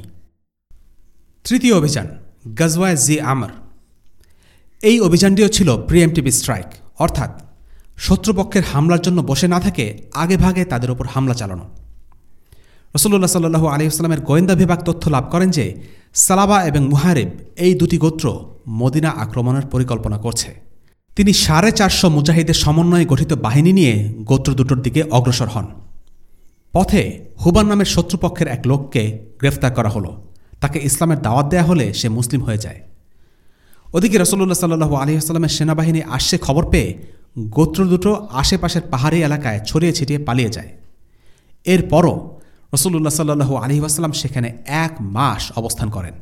তৃতীয় অভিযান গাজওয়ায়ে জি আমর। এই অভিযানটিও ছিল প্রিএমটিভ স্ট্রাইক, অর্থাৎ শত্রুপক্ষের হামলার জন্য বসে না থেকে আগেভাগে তাদের উপর হামলা চালানো। রাসূলুল্লাহ সাল্লাল্লাহু আলাইহি ওয়াসাল্লামের গোয়েন্দা বিভাগ তথ্য লাভ করেন যে সালাবা এবং মুহারিব এই দুটি গোত্র মদিনা আক্রমণের পরিকল্পনা করছে। তিনি সাড়ে চারশো মুজাহিদের সমন্বয়ে গঠিত বাহিনী নিয়ে গোত্র দুটোর দিকে অগ্রসর হন। পথে হুবান নামের শত্রুপক্ষের এক লোককে গ্রেফতার করা হলো। তাকে ইসলামের দাওয়াত দেয়া হলে সে মুসলিম হয়ে যায়। ওদিকে রাসূলুল্লাহ সাল্লাল্লাহু আলাইহি ওয়াসাল্লামের সেনাবাহিনী আসছে খবর পেয়ে গোত্র দুটো আশেপাশের পাহাড়ি এলাকায় ছড়িয়ে ছিটিয়ে পালিয়ে যায়। এরপরও রাসূলুল্লাহ সাল্লাল্লাহু আলাইহি ওয়াসাল্লাম সেখানে এক মাস অবস্থান করেন।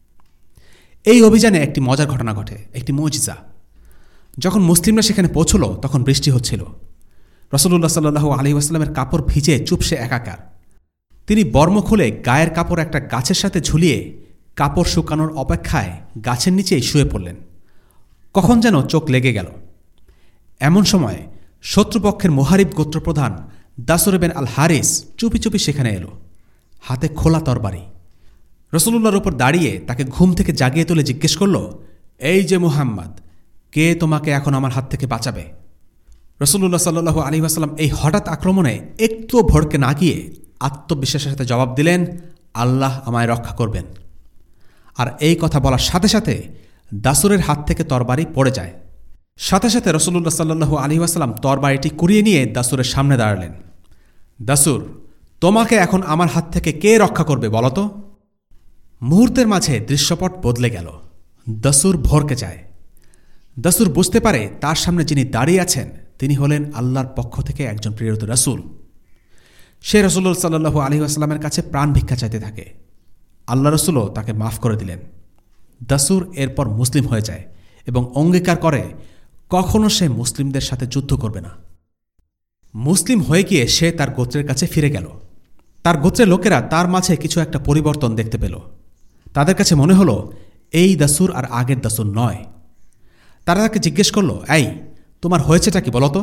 এই অভিযানে একটি মজার ঘটনা ঘটে, একটি মুজিজা। যখন মুসলিমরা সেখানে পৌঁছল তখন বৃষ্টি হচ্ছিল। রাসূলুল্লাহ সাল্লাল্লাহু আলাইহি ওয়াসাল্লামের কাপড় ভিজে চুপসে একাকার। তিনি বর্ম খুলে গায়ের কাপড় একটা গাছের সাথে ঝুলিয়ে কাপড় শুকানোর অপেক্ষায় গাছের নিচেই শুয়ে পড়লেন। কখন যেন চোখ লেগে গেল। এমন সময় শত্রুপক্ষের মুহারিব গোত্রপ্রধান দাসুর বিন আল হারিস চুপি চুপি সেখানে এলো, হাতে খোলা তরবারি। রাসূলুল্লাহর উপর দাঁড়িয়ে তাকে ঘুম থেকে জাগিয়ে তুলে জিজ্ঞেস করল, এই যে মুহাম্মদ, কে তোমাকে এখন আমার হাত থেকে বাঁচাবে? রাসূলুল্লাহ সাল্লাল্লাহু আলাইহি ওয়াসাল্লাম এই হঠাৎ আক্রমণে একটু ভড়কে না গিয়ে আত্মবিশ্বাসের সাথে জবাব দিলেন, আল্লাহ আমায় রক্ষা করবেন। আর এই কথা বলার সাথে সাথে দাসুরের হাত থেকে তরবারি পড়ে যায়। সাথে সাথে রাসূলুল্লাহ সাল্লাল্লাহু আলাইহি ওয়াসাল্লাম তরবারিটি কুড়িয়ে নিয়ে দাসুরের সামনে দাঁড়ালেন। দাসুর, তোমাকে এখন আমার হাত থেকে কে রক্ষা করবে বলো তো? মুহূর্তের মাঝে দৃশ্যপট বদলে গেল। দাসুর ভরকে যায়। দাসুর বুঝতে পারে তার সামনে যিনি দাঁড়িয়ে আছেন তিনি হলেন আল্লাহর পক্ষ থেকে একজন প্রেরিত রাসূল। সে রাসূলুল্লাহ সাল্লাল্লাহু আলাইহি ওয়াসাল্লামের কাছে প্রাণ ভিক্ষা চাইতে থাকে। আল্লাহ রাসূলও তাকে মাফ করে দিলেন। দাসুর এরপর মুসলিম হয়ে যায় এবং অঙ্গীকার করে কখনো সে মুসলিমদের সাথে যুদ্ধ করবে না। মুসলিম হয়ে গিয়ে সে তার গোত্রের কাছে ফিরে গেল। তার গোত্রের লোকেরা তার মাঝে কিছু একটা পরিবর্তন দেখতে পেল। তাদের কাছে মনে হলো এই দাসুর আর আগের দাসুর নয়। তারা তাকে জিজ্ঞেস করল, এই তোমার হয়েছেটা কি বলতো?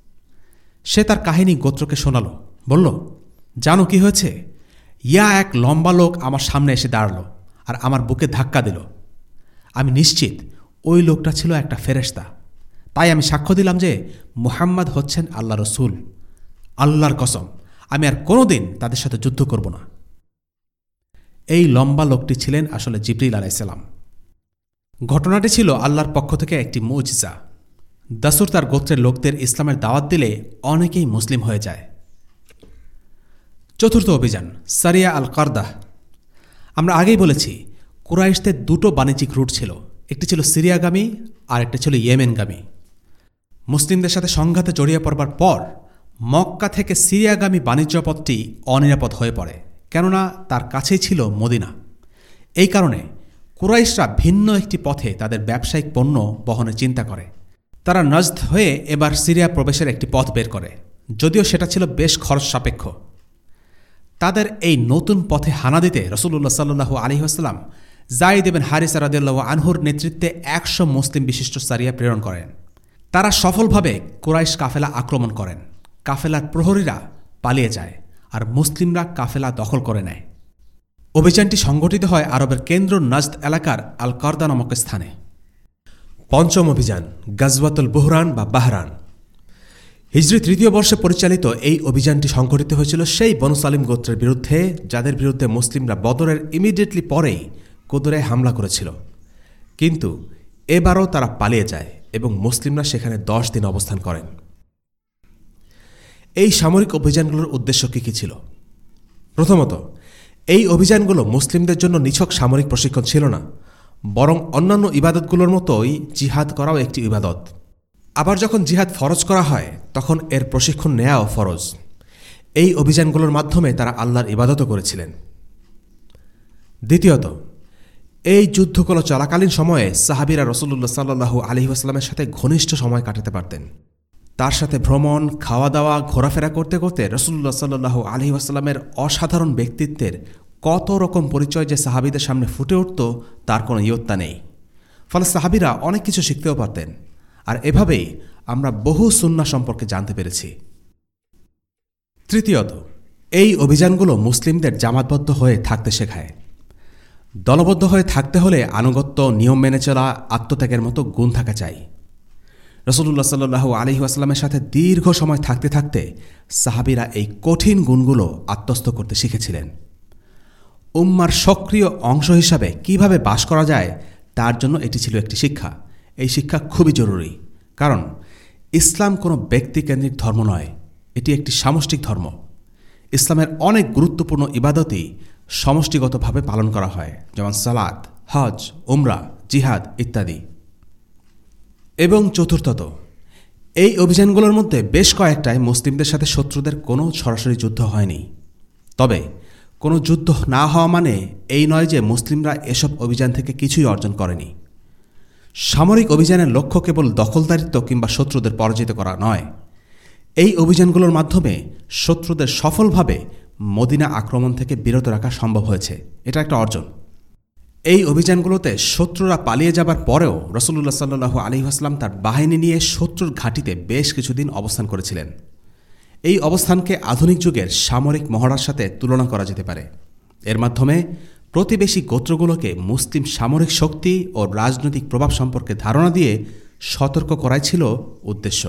সে তার কাহিনী গোত্রকে শোনাল। বলল, জানো কি হয়েছে? ইয়া এক লম্বা লোক আমার সামনে এসে দাঁড়ালো আর আমার বুকে ধাক্কা দিল। আমি নিশ্চিত ওই লোকটা ছিল একটা ফেরেশতা। তাই আমি সাক্ষ্য দিলাম যে মুহাম্মদ হচ্ছেন আল্লাহ রসুল। আল্লাহর কসম, আমি আর কোনোদিন তাদের সাথে যুদ্ধ করব না। এই লম্বা লোকটি ছিলেন আসলে জিবরিল আলাইহিস সালাম। ঘটনাটি ছিল আল্লাহর পক্ষ থেকে একটি মুজিজা। দাসুর তার গোত্রের লোকদের ইসলামের দাওয়াত দিলে অনেকেই মুসলিম হয়ে যায়। চতুর্থ অভিযান সারিয়া আল কারদাহ। আমরা আগেই বলেছি কুরাইশদের দুটো বাণিজ্যিক রুট ছিল, একটি ছিল সিরিয়াগামী আর একটি ছিল ইয়েমেনগামী। মুসলিমদের সাথে সংঘাতে জড়িয়ে পড়বার পর মক্কা থেকে সিরিয়াগামী বাণিজ্য পথটি অনিরাপদ হয়ে পড়ে, কেননা তার কাছেই ছিল মদিনা। এই কারণে কুরাইশরা ভিন্ন একটি পথে তাদের ব্যবসায়িক পণ্য বহনের চিন্তা করে। তারা নজদ হয়ে এবার সিরিয়া প্রবেশের একটি পথ বের করে, যদিও সেটা ছিল বেশ খরচ সাপেক্ষ। তাদের এই নতুন পথে হানা দিতে রাসূলুল্লাহ সাল্লাল্লাহু আলাইহি ওয়াসাল্লাম যায়েদ ইবনে হারিসা রাদিয়াল্লাহু আনহুর নেতৃত্বে একশো মুসলিম বিশিষ্ট সারিয়া প্রেরণ করেন। তারা সফলভাবে কুরাইশ কাফেলা আক্রমণ করেন। কাফেলার প্রহরীরা পালিয়ে যায় আর মুসলিমরা কাফেলা দখল করে নেয়। অভিযানটি সংগঠিত হয় আরবের কেন্দ্র নজদ এলাকার আল কারদা নামক স্থানে। পঞ্চম অভিযান গাজওয়াতুল বুহরান বা বাহরান। হিজরি তৃতীয় বর্ষে পরিচালিত এই অভিযানটি সংঘটিত হয়েছিল সেই বনু সালিম গোত্রের বিরুদ্ধে, যাদের বিরুদ্ধে মুসলিমরা বদরের ইমিডিয়েটলি পরেই কুদরে হামলা করেছিল। কিন্তু এবারও তারা পালিয়ে যায় এবং মুসলিমরা সেখানে দশ দিন অবস্থান করেন। এই সামরিক অভিযানগুলোর উদ্দেশ্য কী কী ছিল? প্রথমত, এই অভিযানগুলো মুসলিমদের জন্য নিছক সামরিক প্রশিক্ষণ ছিল না, বরং অন্যান্য ইবাদতগুলোর মতোই জিহাদ করাও একটি ইবাদত। আবার যখন জিহাদ ফরজ করা হয় তখন এর প্রশিক্ষণ নেওয়াও ফরজ। এই অভিযানগুলোর মাধ্যমে তারা আল্লাহর ইবাদতও করেছিলেন। দ্বিতীয়ত, এই যুদ্ধগুলো চলাকালীন সময়ে সাহাবীরা রাসূলুল্লাহ সাল্লাল্লাহু আলাইহি ওয়াসাল্লামের সাথে ঘনিষ্ঠ সময় কাটাতে পারতেন। তার সাথে ভ্রমণ, খাওয়া দাওয়া, ঘোরাফেরা করতে করতে রাসূলুল্লাহ সাল্লাল্লাহু আলাইহি ওয়াসাল্লামের অসাধারণ ব্যক্তিত্বের কত রকম পরিচয় যে সাহাবীদের সামনে ফুটে উঠত তার কোনো ইয়ত্তা নেই। ফলে সাহাবীরা অনেক কিছু শিখতেও পারতেন, আর এভাবেই আমরা বহু সুন্নাহ সম্পর্কে জানতে পেরেছি। তৃতীয়ত, এই অভিযানগুলো মুসলিমদের জামাতবদ্ধ হয়ে থাকতে শেখায়। দলবদ্ধ হয়ে থাকতে হলে আনুগত্য, নিয়ম মেনে চলা, আত্মত্যাগের মতো গুণ থাকা চাই। রাসূলুল্লাহ সাল্লাল্লাহু আলাইহি ওয়াসাল্লামের সাথে দীর্ঘ সময় থাকতে থাকতে সাহাবীরা এই কঠিন গুণগুলো আত্মস্থ করতে শিখেছিলেন। উম্মার সক্রিয় অংশ হিসাবে কিভাবে বাস করা যায় তার জন্য এটি ছিল একটি শিক্ষা। এই শিক্ষা খুবই জরুরি, কারণ ইসলাম কোনো ব্যক্তিকেন্দ্রিক ধর্ম নয়, এটি একটি সামষ্টিক ধর্ম। ইসলামের অনেক গুরুত্বপূর্ণ ইবাদতই সমষ্টিগতভাবে পালন করা হয়, যেমন সালাত, হজ, উমরা, জিহাদ ইত্যাদি। এবং চতুর্থত, এই অভিযানগুলোর মধ্যে বেশ কয়েকটায় মুসলিমদের সাথে শত্রুদের কোনো সরাসরি যুদ্ধ হয়নি। তবে কোনো যুদ্ধ না হওয়া মানে এই নয় যে মুসলিমরা এসব অভিযান থেকে কিছুই অর্জন করেনি। সামরিক অভিযানের লক্ষ্য কেবল দখলদারিত্ব কিংবা শত্রুদের পরাজিত করা নয়। এই অভিযানগুলোর মাধ্যমে শত্রুদের সফলভাবে মদিনা আক্রমণ থেকে বিরত রাখা সম্ভব হয়েছে, এটা একটা অর্জন। এই অভিযানগুলোতে শত্রুরা পালিয়ে যাবার পরেও রাসূলুল্লাহ সাল্লাল্লাহু আলাইহি ওয়াসাল্লাম তার বাহিনী নিয়ে শত্রুর ঘাঁটিতে বেশ কিছুদিন অবস্থান করেছিলেন। এই অবস্থানকে আধুনিক যুগের সামরিক মহড়ার সাথে তুলনা করা যেতে পারে। এর মাধ্যমে প্রতিবেশী গোত্রগুলোকে মুসলিম সামরিক শক্তি ও রাজনৈতিক প্রভাব সম্পর্কে ধারণা দিয়ে সতর্ক করাই ছিল উদ্দেশ্য।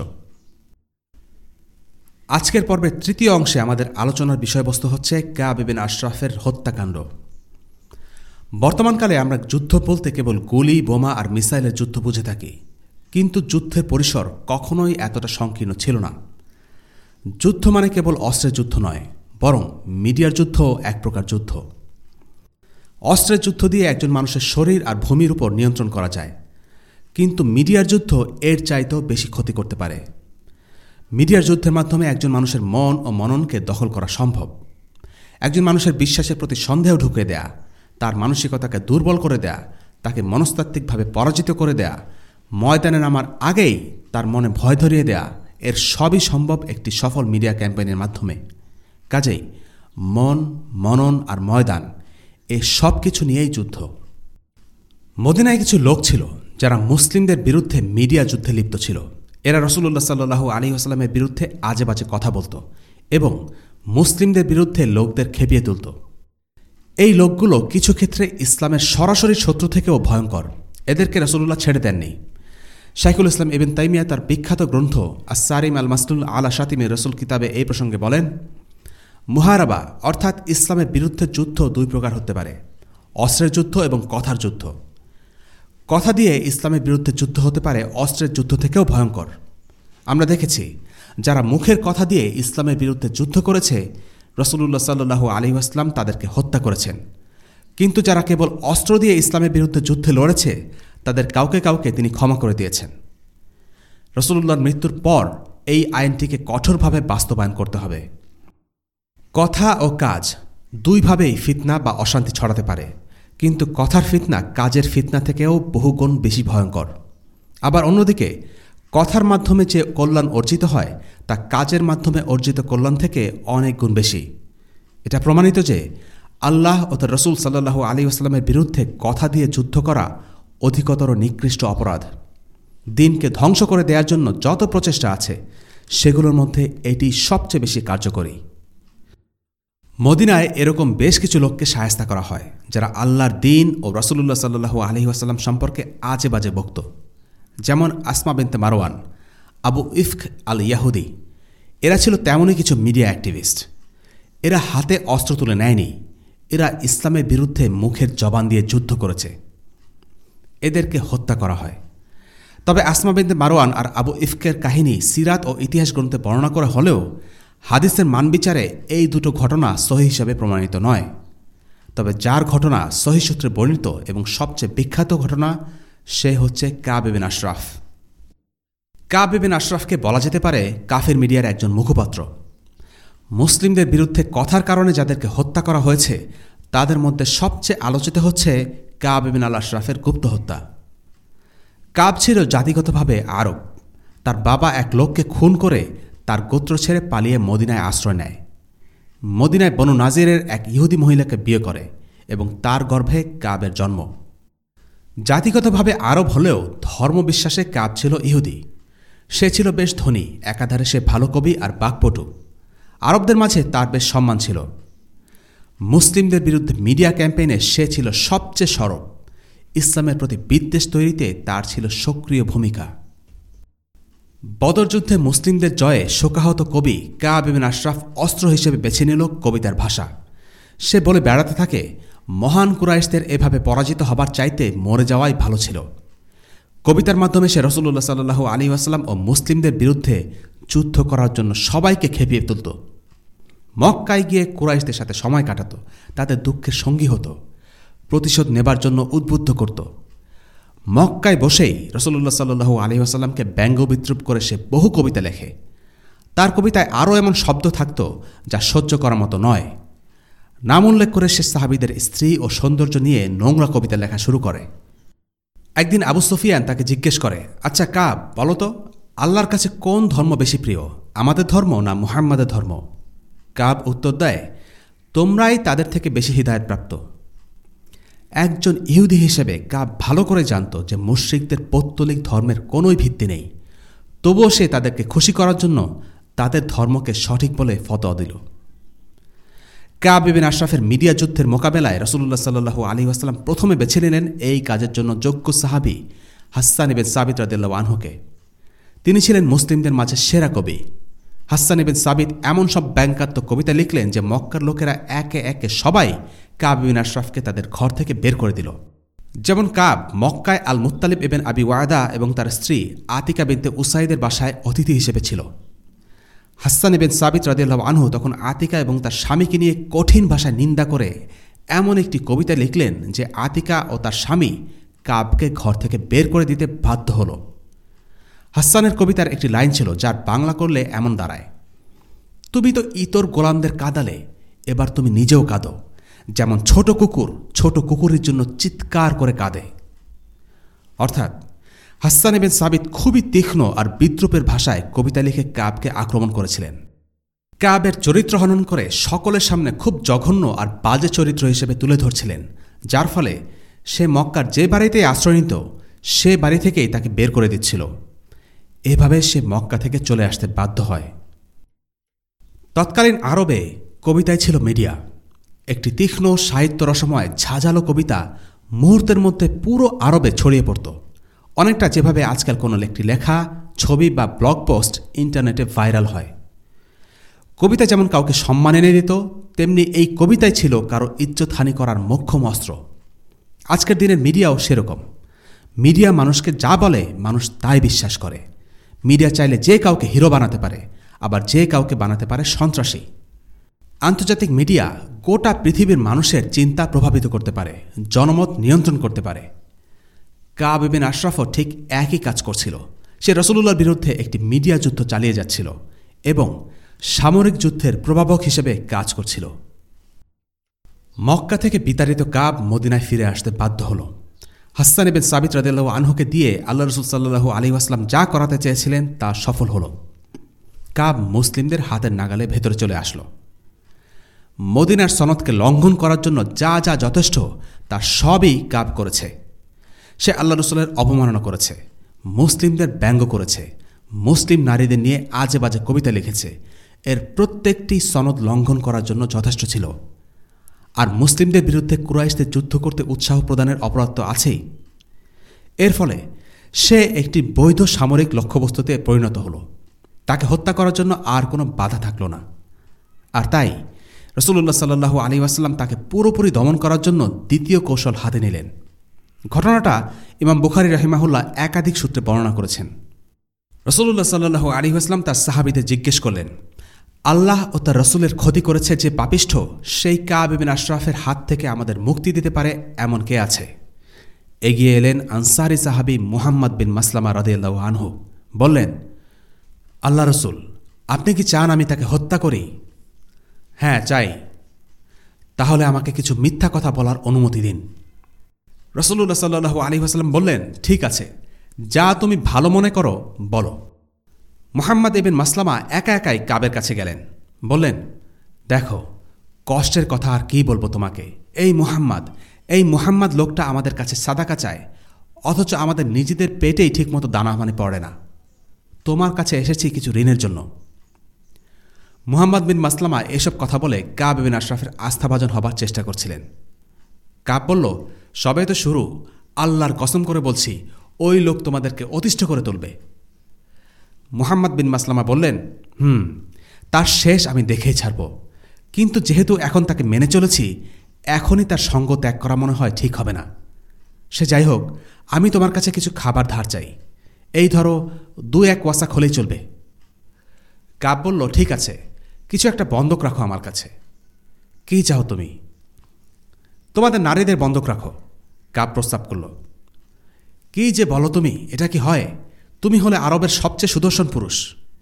আজকের পর্বের তৃতীয় অংশে আমাদের আলোচনার বিষয়বস্তু হচ্ছে কাব ইবনে আশরাফের হত্যাকাণ্ড। বর্তমানকালে আমরা যুদ্ধ বলতে কেবল গুলি, বোমা আর মিসাইলের যুদ্ধ বুঝে থাকি, কিন্তু যুদ্ধের পরিসর কখনোই এতটা সংকীর্ণ ছিল না। যুদ্ধ মানে কেবল অস্ত্রের যুদ্ধ নয়, বরং মিডিয়ার যুদ্ধ এক প্রকার যুদ্ধ। অস্ত্রের যুদ্ধ দিয়ে একজন মানুষের শরীর আর ভূমির উপর নিয়ন্ত্রণ করা যায়, কিন্তু মিডিয়ার যুদ্ধ এর চাইতেও বেশি ক্ষতি করতে পারে। মিডিয়ার যুদ্ধের মাধ্যমে একজন মানুষের মন ও মননকে দখল করা সম্ভব। একজন মানুষের বিশ্বাসের প্রতি সন্দেহ ঢুকে দেয়া, তার মানসিকতাকে দুর্বল করে দেয়া, তাকে মনস্তাত্ত্বিকভাবে পরাজিত করে দেয়া, ময়দানে নামার আগেই তার মনে ভয় ধরিয়ে দেয়া, এর সবই সম্ভব একটি সফল মিডিয়া ক্যাম্পেইনের মাধ্যমে। কাজেই মন, মনন আর ময়দান এই সব কিছু নিয়েই যুদ্ধ। মদিনায় কিছু লোক ছিল যারা মুসলিমদের বিরুদ্ধে মিডিয়া যুদ্ধে লিপ্ত ছিল। এরা রাসূলুল্লাহ সাল্লাল্লাহু আলাইহি ওয়াসাল্লামের বিরুদ্ধে আজে বাজে কথা বলত এবং মুসলিমদের বিরুদ্ধে লোকদের খেপিয়ে তুলত। এই লোকগুলো কিছু ক্ষেত্রে ইসলামের সরাসরি শত্রু থেকেও ভয়ঙ্কর। এদেরকে রাসূলুল্লাহ ছেড়ে দেননি। শাইখুল ইসলাম ইবনে তাইমিয়া তার বিখ্যাত গ্রন্থ আস-সারিম আল-মাসলুল আলা শাতিমি রাসূল কিতাবে এই প্রসঙ্গে বলেন, মুহারাবা অর্থাৎ ইসলামের বিরুদ্ধে যুদ্ধ দুই প্রকার হতে পারে, অস্ত্রের যুদ্ধ এবং কথার যুদ্ধ। কথা দিয়ে ইসলামের বিরুদ্ধে যুদ্ধ হতে পারে অস্ত্রের যুদ্ধ থেকেও ভয়ঙ্কর। আমরা দেখেছি যারা মুখের কথা দিয়ে ইসলামের বিরুদ্ধে যুদ্ধ করেছে রাসূলুল্লাহ সাল্লাল্লাহু আলাইহি ওয়াসাল্লাম তাদেরকে হত্যা করেছেন। কিন্তু যারা কেবল অস্ত্র দিয়ে ইসলামের বিরুদ্ধে যুদ্ধে লড়েছে তাদের কাউকে কাউকে তিনি ক্ষমা করে দিয়েছেন। রাসূলুল্লাহর মৃত্যুর পর এই আইনটিকে কঠোরভাবে বাস্তবায়ন করতে হবে। কথা ও কাজ দুইভাবেই ফিতনা বা অশান্তি ছড়াতে পারে, কিন্তু কথার ফিতনা কাজের ফিতনা থেকেও বহুগুণ বেশি ভয়ঙ্কর। আবার অন্যদিকে কথার মাধ্যমে যে কল্যাণ অর্জিত হয় তা কাজের মাধ্যমে অর্জিত কল্যাণ থেকে অনেক গুণ বেশি। এটা প্রমাণিত যে আল্লাহ ও তার রসুল সাল্লাল্লাহু আলাইহি ওয়াসাল্লামের বিরুদ্ধে কথা দিয়ে যুদ্ধ করা অধিকতর নিকৃষ্ট অপরাধ। দিনকে ধ্বংস করে দেওয়ার জন্য যত প্রচেষ্টা আছে সেগুলোর মধ্যে এটি সবচেয়ে বেশি কার্যকরী। মদিনায় এরকম বেশ কিছু লোককে শায়েস্তা করা হয় যারা আল্লাহর দিন ও রাসূলুল্লাহ সাল্লাল্লাহু আলাইহি ওয়াসাল্লাম সম্পর্কে আজে বাজে বক্ত, যেমন আসমা বিনতে মারওয়ান, আবু ইফক আল ইয়াহুদি। এরা ছিল তেমনই কিছু মিডিয়া অ্যাক্টিভিস্ট। এরা হাতে অস্ত্র তুলে নেয়নি, এরা ইসলামের বিরুদ্ধে মুখের জবান দিয়ে যুদ্ধ করেছে। এদেরকে হত্যা করা হয়। তবে আসমা বিনতে মারওয়ান আর আবু ইফকের কাহিনী সিরাত ও ইতিহাস গ্রন্থে বর্ণনা করা হলেও হাদিসের মানবিচারে এই দুটো ঘটনা সহিহ হিসাবে প্রমাণিত নয়। তবে যার ঘটনা সহিহ সূত্রে বর্ণিত এবং সবচেয়ে বিখ্যাত ঘটনা সে হচ্ছে কাব ইবনে আশরাফ। কাব ইবনে আশরাফকে বলা যেতে পারে কাফের মিডিয়ার একজন মুখপাত্র। মুসলিমদের বিরুদ্ধে কথার কারণে যাদেরকে হত্যা করা হয়েছে তাদের মধ্যে সবচেয়ে আলোচিত হচ্ছে কাব ইবনে আল আশরাফের গুপ্ত হত্যা। কাব ছিল জাতিগতভাবে আরব। তার বাবা এক লোককে খুন করে তার গোত্র ছেড়ে পালিয়ে মদিনায় আশ্রয় নেয়। মদিনায় বনু নাজিরের এক ইহুদি মহিলাকে বিয়ে করে এবং তার গর্ভে কাবের জন্ম। জাতিগতভাবে আরব হলেও ধর্মবিশ্বাসে কাব ছিল ইহুদি। সে ছিল বেশ ধনী, একাধারে সে ভালো কবি আর বাকপটু। আরবদের মাঝে তার বেশ সম্মান ছিল। মুসলিমদের বিরুদ্ধে মিডিয়া ক্যাম্পেইনে সে ছিল সবচেয়ে সরব। ইসলামের প্রতি বিদ্বেষ তৈরিতে তার ছিল সক্রিয় ভূমিকা। বদর যুদ্ধে মুসলিমদের জয়ে শোকাহত কবি কাব ইবনে আশরাফ অস্ত্র হিসেবে বেছে নিল কবিতার ভাষা। সে বলে বেড়াতে থাকে, মহান কুরাইশদের এভাবে পরাজিত হবার চাইতে মরে যাওয়াই ভালো ছিল। কবিতার মাধ্যমে সে রাসূলুল্লাহ সাল্লাল্লাহু আলাইহি ওয়াসাল্লাম ও মুসলিমদের বিরুদ্ধে যুদ্ধ করার জন্য সবাইকে খেপিয়ে তুলত। মক্কায় গিয়ে কুরাইশদের সাথে সময় কাটাত, তাদের দুঃখের সঙ্গী হতো, প্রতিশোধ নেবার জন্য উদ্বুদ্ধ করত। মক্কায় বসেই রাসূলুল্লাহ সাল্লাল্লাহু আলাইহি ওয়াসাল্লামকে ব্যঙ্গ বিদ্রূপ করে সে বহু কবিতা লেখে। তার কবিতায় আরও এমন শব্দ থাকত যা সহ্য করার মতো নয়। নাম উল্লেখ করে সে সাহাবীদের স্ত্রী ও সৌন্দর্য নিয়ে নোংরা কবিতা লেখা শুরু করে। একদিন আবু সুফিয়ান তাকে জিজ্ঞেস করে, আচ্ছা কাব, বলো তো আল্লাহর কাছে কোন ধর্ম বেশি প্রিয়, আমাদের ধর্ম না মুহাম্মাদের ধর্ম? কাব উত্তর দেয়, তোমরাই তাদের থেকে বেশি হিদায়াত প্রাপ্ত। একজন ইহুদি হিসেবে কাব ভালো করে জানত যে মুশরিকদের পৌত্তলিক ধর্মের কোনোই ভিত্তি নেই, তবুও সে তাদেরকে খুশি করার জন্য তাদের ধর্মকে সঠিক বলে ফতোয়া দিল। কাব ইবনে আশরাফের মিডিয়া যুদ্ধের মোকাবেলায় রাসূলুল্লাহ সাল্লাল্লাহু আলাইহি ওয়াসাল্লাম প্রথমে বেছে নিলেন এই কাজের জন্য যোগ্য সাহাবী হাসসান ইবনে সাবিত রাদিয়াল্লাহু আনহুকে। তিনি ছিলেন মুসলিমদের মাঝে সেরা কবি। হাসসান ইবনে সাবিত এমন সব ব্যঙ্গাত্মক কবিতা লিখলেন যে মক্কার লোকেরা একে একে সবাই কাব ইবনে আশরাফকে তাদের ঘর থেকে বের করে দিল। যেমন কাব মক্কায় আল মুত্তালিব ইবনে আবি ওয়াদা এবং তার স্ত্রী আতিকা বিনতে উসাইদের বাসায় অতিথি হিসেবে ছিল। হাসসান ইবনে সাবিত রাদিয়াল্লাহু আনহু তখন আতিকা এবং তার স্বামীকে নিয়ে কঠিন ভাষায় নিন্দা করে এমন একটি কবিতা লিখলেন যে আতিকা ও তার স্বামী কাবকে ঘর থেকে বের করে দিতে বাধ্য হল। হাসসানের কবিতার একটি লাইন ছিল যার বাংলা করলে এমন দাঁড়ায়, তুমি তো ইতর গোলামদের কাঁদালে, এবার তুমি নিজেও কাঁদো, যেমন ছোট কুকুর ছোট কুকুরের জন্য চিৎকার করে কাঁদে। অর্থাৎ হাসসান ইবনে সাবিত খুবই তীক্ষ্ণ আর বিদ্রূপের ভাষায় কবিতা লিখে কাবকে আক্রমণ করেছিলেন। কাবের চরিত্র হনন করে সকলের সামনে খুব জঘন্য আর বাজে চরিত্র হিসেবে তুলে ধরছিলেন, যার ফলে সে মক্কার যে বাড়িতেই আশ্রয় নিত সে বাড়ি থেকেই তাকে বের করে দিচ্ছিল। এভাবে সে মক্কা থেকে চলে আসতে বাধ্য হয়। তৎকালীন আরবে কবিতায় ছিল মিডিয়া। একটি তীক্ষ্ণ সাহিত্য রসময় ঝাঁঝালো কবিতা মুহূর্তের মধ্যে পুরো আরবে ছড়িয়ে পড়ত, অনেকটা যেভাবে আজকাল কোনো একটি লেখা, ছবি বা ব্লগ পোস্ট ইন্টারনেটে ভাইরাল হয়। কবিতা যেমন কাউকে সম্মান এনে দিত, তেমনি এই কবিতাই ছিল কারো ইজ্জতহানি করার মোক্ষম অস্ত্র। আজকের দিনের মিডিয়াও সেরকম। মিডিয়া মানুষকে যা বলে মানুষ তাই বিশ্বাস করে। মিডিয়া চাইলে যে কাউকে হিরো বানাতে পারে, আবার যে কাউকে বানাতে পারে সন্ত্রাসী। আন্তর্জাতিক মিডিয়া গোটা পৃথিবীর মানুষের চিন্তা প্রভাবিত করতে পারে, জনমত নিয়ন্ত্রণ করতে পারে। কাব ইবনে আশরাফও ঠিক একই কাজ করছিল। সে রাসূলুল্লাহর বিরুদ্ধে একটি মিডিয়া যুদ্ধ চালিয়ে যাচ্ছিল এবং সামরিক যুদ্ধের প্রভাবক হিসেবে কাজ করছিল। মক্কা থেকে বিতাড়িত কাব মদিনায় ফিরে আসতে বাধ্য হল। হাসসান ইবনে সাবিত রাদিয়াল্লাহু আনহুকে দিয়ে আল্লাহ রাসূল সাল্লাল্লাহু আলাইহি ওয়াসাল্লাম যা করাতে চেয়েছিলেন তা সফল হল। কাব মুসলিমদের হাতের নাগালে ভেতরে চলে আসলো। মদিনার সনদকে লঙ্ঘন করার জন্য যা যা যথেষ্ট তা সবই কাব করেছে। সে আল্লাহ রাসূলের অবমাননা করেছে, মুসলিমদের ব্যঙ্গ করেছে, মুসলিম নারীদের নিয়ে আজে বাজে কবিতা লিখেছে। এর প্রত্যেকটি সনদ লঙ্ঘন করার জন্য যথেষ্ট ছিল। আর মুসলিমদের বিরুদ্ধে কুরাইশদের যুদ্ধ করতে উৎসাহ প্রদানের অপরাধ তো আছেই। এর ফলে সে একটি বৈধ সামরিক লক্ষ্যবস্তুতে পরিণত হল। তাকে হত্যা করার জন্য আর কোনো বাধা থাকল না। আর তাই রাসূলুল্লাহ সাল্লাল্লাহু আলাইহি ওয়াসাল্লাম তাকে পুরোপুরি দমন করার জন্য দ্বিতীয় কৌশল হাতে নিলেন। ঘটনাটা ইমাম বুখারী রাহিমাহুল্লাহ একাধিক সূত্রে বর্ণনা করেছেন। রাসূলুল্লাহ সাল্লাল্লাহু আলাইহি ওয়াসাল্লাম তার সাহাবীদের জিজ্ঞেস করলেন, আল্লাহ ও তার রাসূলের ক্ষতি করেছে যে পাপিষ্ঠ, সেই কাব ইবনে আশরাফের হাত থেকে আমাদের মুক্তি দিতে পারে এমন কে আছে? এগিয়ে এলেন আনসারী সাহাবী মুহাম্মদ বিন মাসলামা রাদিয়াল্লাহু আনহু। বললেন, আল্লাহ রাসূল, আপনি কি চান আমি তাকে হত্যা করি? হ্যাঁ, চাই। তাহলে আমাকে কিছু মিথ্যা কথা বলার অনুমতি দিন। রাসূলুল্লাহ সাল্লাল্লাহু আলাইহি ওয়াসাল্লাম বললেন, ঠিক আছে, যা তুমি ভালো মনে করো বলো। মুহাম্মদ ইবনে মাসলামা একা একাই কাবের কাছে গেলেন। বললেন, দেখো, কষ্টের কথা আর কি বলবো তোমাকে। এই মুহাম্মদ এই মুহাম্মদ লোকটা আমাদের কাছে সাদাকা চায়, অথচ আমাদের নিজেদের পেটেই ঠিকমতো দানা মানে পড়ে না। তোমার কাছে এসেছি কিছু ঋণের জন্য। মুহাম্মদ বিন মাসলামা এসব কথা বলে কাব ইবনে আশরাফের আস্থাভাজন হবার চেষ্টা করছিলেন। কাব বলল, সবে তো শুরু, আল্লাহর কসম করে বলছি ওই লোক তোমাদেরকে অতিষ্ঠ করে তুলবে। মুহাম্মদ বিন মাসলামা বললেন, হুম, তার শেষ আমি দেখেই ছাড়ব, কিন্তু যেহেতু এখন তাকে মেনে চলেছি, এখনই তার সঙ্গ ত্যাগ করা মনে হয় ঠিক হবে না। সে যাই হোক, আমি তোমার কাছে কিছু খাবার ধার চাই। এই ধরো, দু এক ওয়াসা হলেই চলবে। কাব বলল, ঠিক আছে, কিছু একটা বন্ধক রাখো আমার কাছে। কি চাও তুমি? তোমাদের নারীদের বন্ধক রাখো, কাব প্রস্তাব করল। কি যে বলো তুমি, এটা কি হয়? তুমি হলে আরবের সবচেয়ে সুদর্শন পুরুষ।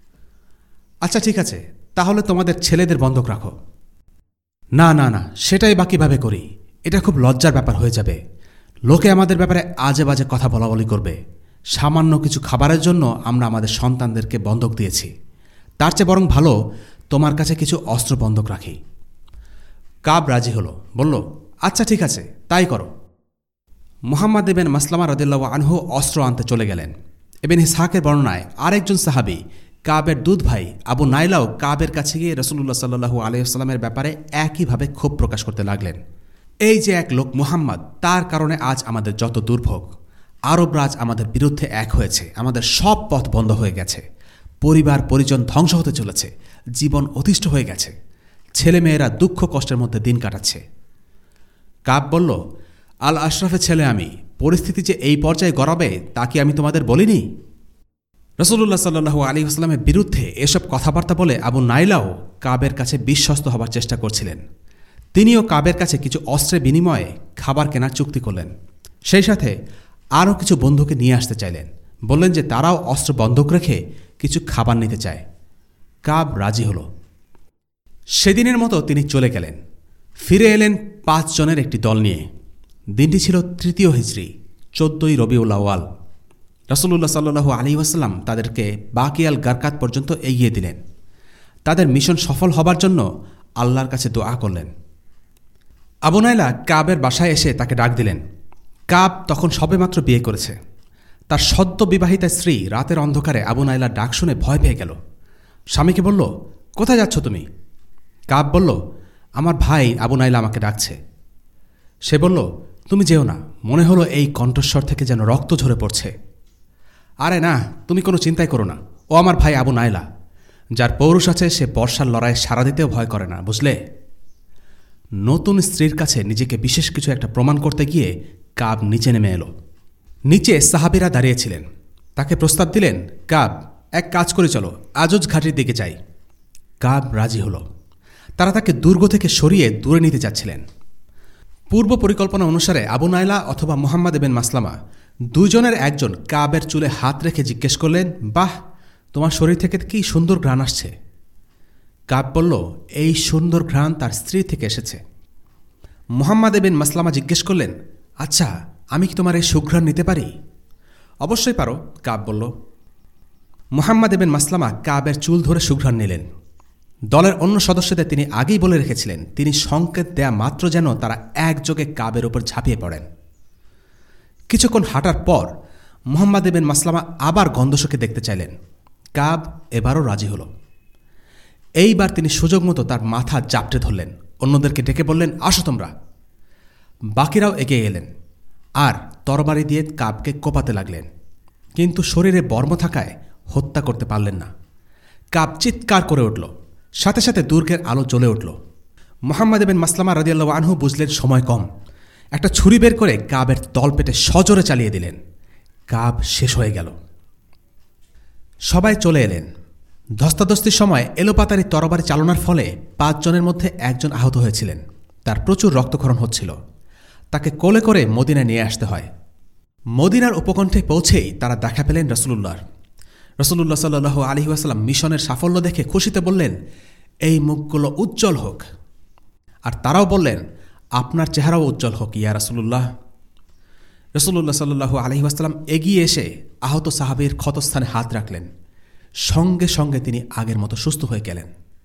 আচ্ছা ঠিক আছে, তাহলে তোমাদের ছেলেদের বন্ধক রাখো। না না না, সেটাই বা কিভাবে করি? এটা খুব লজ্জার ব্যাপার হয়ে যাবে। লোকে আমাদের ব্যাপারে আজে বাজে কথা বলা বলি করবে। সামান্য কিছু খাবারের জন্য আমরা আমাদের সন্তানদেরকে বন্ধক দিয়েছি। তার চেয়ে বরং ভালো তোমার কাছে কিছু অস্ত্র বন্ধক রাখি। কাব রাজি হলো, বলল, আচ্ছা ঠিক আছে, তাই করো। মুহাম্মদ ইবনে মাসলামা রাদিয়াল্লাহু আনহু অস্ত্র আনতে চলে গেলেন। ইবনে ইসহাকের বর্ণনায় আরেকজন সাহাবী কাবের দুধ ভাই আবু নাইলাও কাবের কাছে গিয়ে রাসূলুল্লাহ সাল্লাল্লাহু আলাইহি ওয়াসাল্লামের ব্যাপারে একইভাবে ক্ষোভ প্রকাশ করতে লাগলেন। এই যে এক লোক মুহাম্মদ, তার কারণে আজ আমাদের যত দুর্ভোগ। আরবরা আজ আমাদের বিরুদ্ধে এক হয়েছে, আমাদের সব পথ বন্ধ হয়ে গেছে, পরিবার পরিজন ধ্বংস হতে চলেছে, জীবন অতিষ্ঠ হয়ে গেছে, ছেলেমেয়েরা দুঃখ কষ্টের মধ্যে দিন কাটাচ্ছে। কাব বলল, আল আশরাফের ছেলে আমি, পরিস্থিতি যে এই পর্যায়ে গড়াবে তা কি আমি তোমাদের বলিনি? রাসূলুল্লাহ সাল্লাল্লাহু আলাইহি ওয়াসাল্লামের বিরুদ্ধে এসব কথাবার্তা বলে আবু নাইলাও কাবের কাছে বিশ্বস্ত হবার চেষ্টা করছিলেন। তিনিও কাবের কাছে কিছু অস্ত্রের বিনিময়ে খাবার কেনার চুক্তি করলেন। সেই সাথে আরও কিছু বন্ধুকে নিয়ে আসতে চাইলেন। বললেন যে তারাও অস্ত্র বন্ধক রেখে কিছু খাবার নিতে চায়। কাব রাজি হল। সেদিনের মতো তিনি চলে গেলেন। ফিরে এলেন পাঁচ জনের একটি দল নিয়ে। দিনটি ছিল তৃতীয় হিজরি, চোদ্দই রবিউল আউয়াল। রাসূলুল্লাহ সাল্লাল্লাহু আলাইহি ওয়াসাল্লাম তাদেরকে বাকিয়াল গারকাত পর্যন্ত এগিয়ে দিলেন। তাদের মিশন সফল হবার জন্য আল্লাহর কাছে দোয়া করলেন। আবু নাইলা কাবের বাসায় এসে তাকে ডাক দিলেন। কাব তখন সবেমাত্র বিয়ে করেছে। তার সদ্য বিবাহিতা স্ত্রী রাতের অন্ধকারে আবু নাইলার ডাক শুনে ভয় পেয়ে গেল। স্বামীকে বলল, কোথায় যাচ্ছ তুমি? কাব বলল, আমার ভাই আবু নাইলা আমাকে ডাকছে। সে বলল, তুমি যেও না, মনে হলো এই কণ্ঠস্বর থেকে যেন রক্ত ঝরে পড়ছে। আরে না, তুমি কোনো চিন্তাই করো না, ও আমার ভাই আবু নাইলা। যার পৌরুষ আছে সে বর্ষার লড়াইয়ে সাড়া দিতেও ভয় করে না, বুঝলে? নতুন স্ত্রীর কাছে নিজেকে বিশেষ কিছু একটা প্রমাণ করতে গিয়ে কাব নিচে নেমে এলো। নিচে সাহাবীরা দাঁড়িয়েছিলেন। তাকে প্রস্তাব দিলেন, কাব, এক কাজ করে চলো, আজজ ঘাটির দিকে যাই। কাব রাজি হল। তারা তাকে দুর্গ থেকে সরিয়ে দূরে নিতে যাচ্ছিলেন। পূর্ব পরিকল্পনা অনুসারে আবু নাইলা অথবা মুহাম্মদ ইবনে মাসলামা দুজনের একজন কাবের চুলে হাত রেখে জিজ্ঞেস করলেন, বাহ, তোমার শরীর থেকে কি সুন্দর ঘ্রাণ আসছে। কাব বলল, এই সুন্দর ঘ্রাণ তার স্ত্রী থেকে এসেছে। মুহাম্মদ ইবনে মাসলামা জিজ্ঞেস করলেন, আচ্ছা, আমি কি তোমার এই সুঘ্রাণ নিতে পারি? অবশ্যই পারো, কাব বলল। মুহাম্মদ ইবনে মাসলামা কাবের চুল ধরে সুঘ্রাণ নিলেন। দলের অন্য সদস্যদের তিনি আগেই বলে রেখেছিলেন তিনি সংকেত দেয়া মাত্র যেন তারা একযোগে কাবের উপর ঝাঁপিয়ে পড়েন। কিছুক্ষণ হাঁটার পর মুহাম্মদ ইবনে মাসলামা আবার গন্ধশোকে দেখতে চাইলেন। কাব এবারও রাজি হল। এইবার তিনি সুযোগ মতো তার মাথা জাপটে ধরলেন, অন্যদেরকে ডেকে বললেন, আসো তোমরা। বাকিরাও এগিয়ে এলেন আর তরবারি দিয়ে কাবকে কোপাতে লাগলেন, কিন্তু শরীরে বর্ম থাকায় হত্যা করতে পারলেন না। কাব চিৎকার করে উঠল, সাথে সাথে দুর্গের আলো জ্বলে উঠল। মুহাম্মদ ইবনে মাসলামা রাদিয়াল্লাহু আনহু বুঝলেন সময় কম, একটা ছুরি বের করে কাবের তলপেটে সজোরে চালিয়ে দিলেন। কাব শেষ হয়ে গেল। সবাই চলে এলেন। ধস্তাধস্তির সময় এলোপাতারি তরবারি চালনার ফলে পাঁচজনের মধ্যে একজন আহত হয়েছিলেন। তার প্রচুর রক্তক্ষরণ হচ্ছিল। তাকে কোলে করে মদিনায় নিয়ে আসতে হয়। মদিনার উপকণ্ঠে পৌঁছেই তারা দেখা পেলেন রাসূলুল্লাহর। রাসূলুল্লাহ সাল্লাল্লাহু আলাইহি ওয়াসাল্লাম মিশনের সাফল্য দেখে খুশিতে বললেন, এই মুখগুলো উজ্জ্বল হোক। আর তারাও বললেন, আপনার চেহারাও উজ্জ্বল হোক ইয়া রাসূলুল্লাহ। রাসূলুল্লাহ সাল্লাল্লাহু আলাইহি ওয়াসাল্লাম এগিয়ে এসে আহত সাহাবীর ক্ষতস্থানে হাত রাখলেন। সঙ্গে সঙ্গে তিনি আগের মতো সুস্থ হয়ে গেলেন।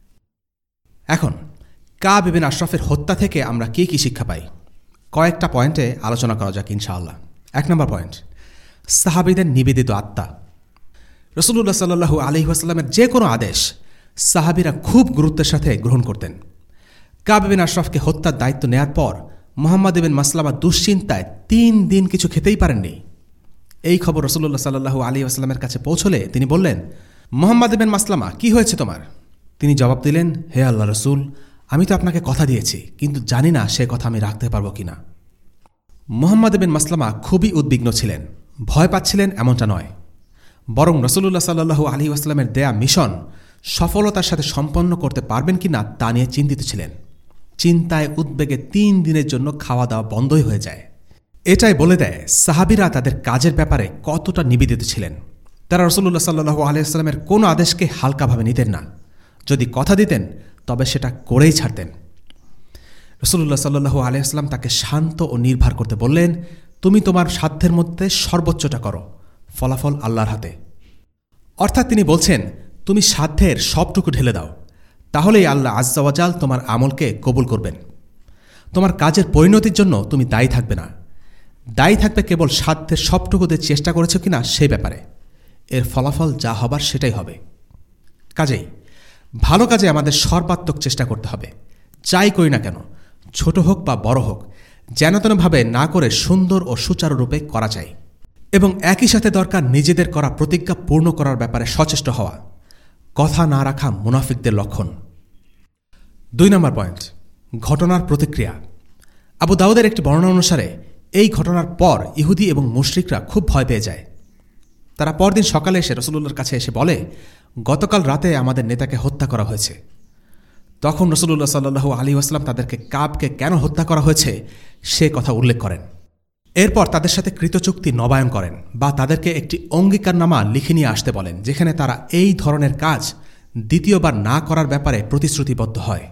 এখন কাব ইবনে আশরাফের হত্যা থেকে আমরা কি কি শিক্ষা পাই? কয়েকটা পয়েন্টে আলোচনা করা যাক ইনশাআল্লাহ। এক নম্বর পয়েন্ট, সাহাবীদের নিবেদিত আত্মা। রাসূলুল্লাহ সাল্লাল্লাহু আলাইহি ওয়াসাল্লামের যে কোনো আদেশ সাহাবীরা খুব গুরুত্বের সাথে গ্রহণ করতেন। কাব ইবনে আশরাফকে হত্যার দায়িত্ব নেয়ার পর মুহাম্মদ ইবনে মাসলামা দুশ্চিন্তায় তিন দিন কিছু খেতেই পারেননি। এই খবর রাসূলুল্লাহ সাল্লাল্লাহু আলাইহি ওয়াসাল্লামের কাছে পৌঁছলে তিনি বললেন, মুহাম্মদ ইবনে মাসলামা, কি হয়েছে তোমার? তিনি জবাব দিলেন, হে আল্লাহ রাসূল, আমি তো আপনাকে কথা দিয়েছি, কিন্তু জানি না সে কথা আমি রাখতে পারব কিনা। মুহাম্মদ ইবনে মাসলামা খুবই উদ্বিগ্ন ছিলেন। ভয় পাচ্ছিলেন এমনটা নয়, বরং রাসূলুল্লাহ সাল্লাল্লাহু আলাইহি ওয়াসাল্লামের দেয়া মিশন সফলতার সাথে সম্পন্ন করতে পারবেন কিনা তা নিয়ে চিন্তিত ছিলেন। চিন্তায় উদ্বেগে তিন দিনের জন্য খাওয়া দাওয়া বন্ধই হয়ে যায়। এটাই বলে দেয় সাহাবীরা তাদের কাজের ব্যাপারে কতটা নিবেদিত ছিলেন। তারা রাসূলুল্লাহ সাল্লাল্লাহু আলাইহি ওয়াসাল্লামের কোনো আদেশকে হালকাভাবে নিতেন না। যদি কথা দিতেন তবে সেটা করেই ছাড়তেন। রাসূলুল্লাহ সাল্লাল্লাহু আলাইহি ওয়াসাল্লাম তাকে শান্ত ও নির্ভর করতে বললেন, তুমি তোমার সাধ্যের মধ্যে সর্বোচ্চটা করো, ফলাফল আল্লাহর হাতে। অর্থাৎ তিনি বলছেন, তুমি সাধ্যের সবটুকু ঢেলে দাও, তাহলেই আল্লাহ আজ্জা ওয়া জাল তোমার আমলকে কবুল করবেন। তোমার কাজের পরিণতির জন্য তুমি দায়ী থাকবে না, দায়ী থাকবে কেবল সাধ্যের সবটুকুতে চেষ্টা করেছ কিনা সেই ব্যাপারে। এর ফলাফল যা হবার সেটাই হবে। কাজেই ভালো কাজে আমাদের সর্বাত্মক চেষ্টা করতে হবে। যাই করি না কেন, ছোট হোক বা বড় হোক, যেন তেনভাবে না করে সুন্দর ও সুচারুরূপে করা যায়। এবং একই সাথে দরকার নিজেদের করা প্রতিজ্ঞা পূর্ণ করার ব্যাপারে সচেষ্ট হওয়া। কথা না রাখা মুনাফিকদের লক্ষণ। দুই নম্বর পয়েন্ট, ঘটনার প্রতিক্রিয়া। আবু দাউদের একটি বর্ণনা অনুসারে এই ঘটনার পর ইহুদি এবং মুশরিকরা খুব ভয় পেয়ে যায়। তারা পরদিন সকালে এসে রাসূলুল্লাহর কাছে এসে বলে, গতকাল রাতে আমাদের নেতাকে হত্যা করা হয়েছে। তখন রাসূলুল্লাহ সাল্লাল্লাহু আলাইহি ওয়াসাল্লাম তাদেরকে কাবকে কেন হত্যা করা হয়েছে সে কথা উল্লেখ করেন। এরপর তাদের সাথে কৃতচুক্তি নবায়ন করেন বা তাদেরকে একটি অঙ্গীকারনামা লিখে নিয়ে আসতে বলেন, যেখানে তারা এই ধরনের কাজ দ্বিতীয়বার না করার ব্যাপারে প্রতিশ্রুতিবদ্ধ হয়।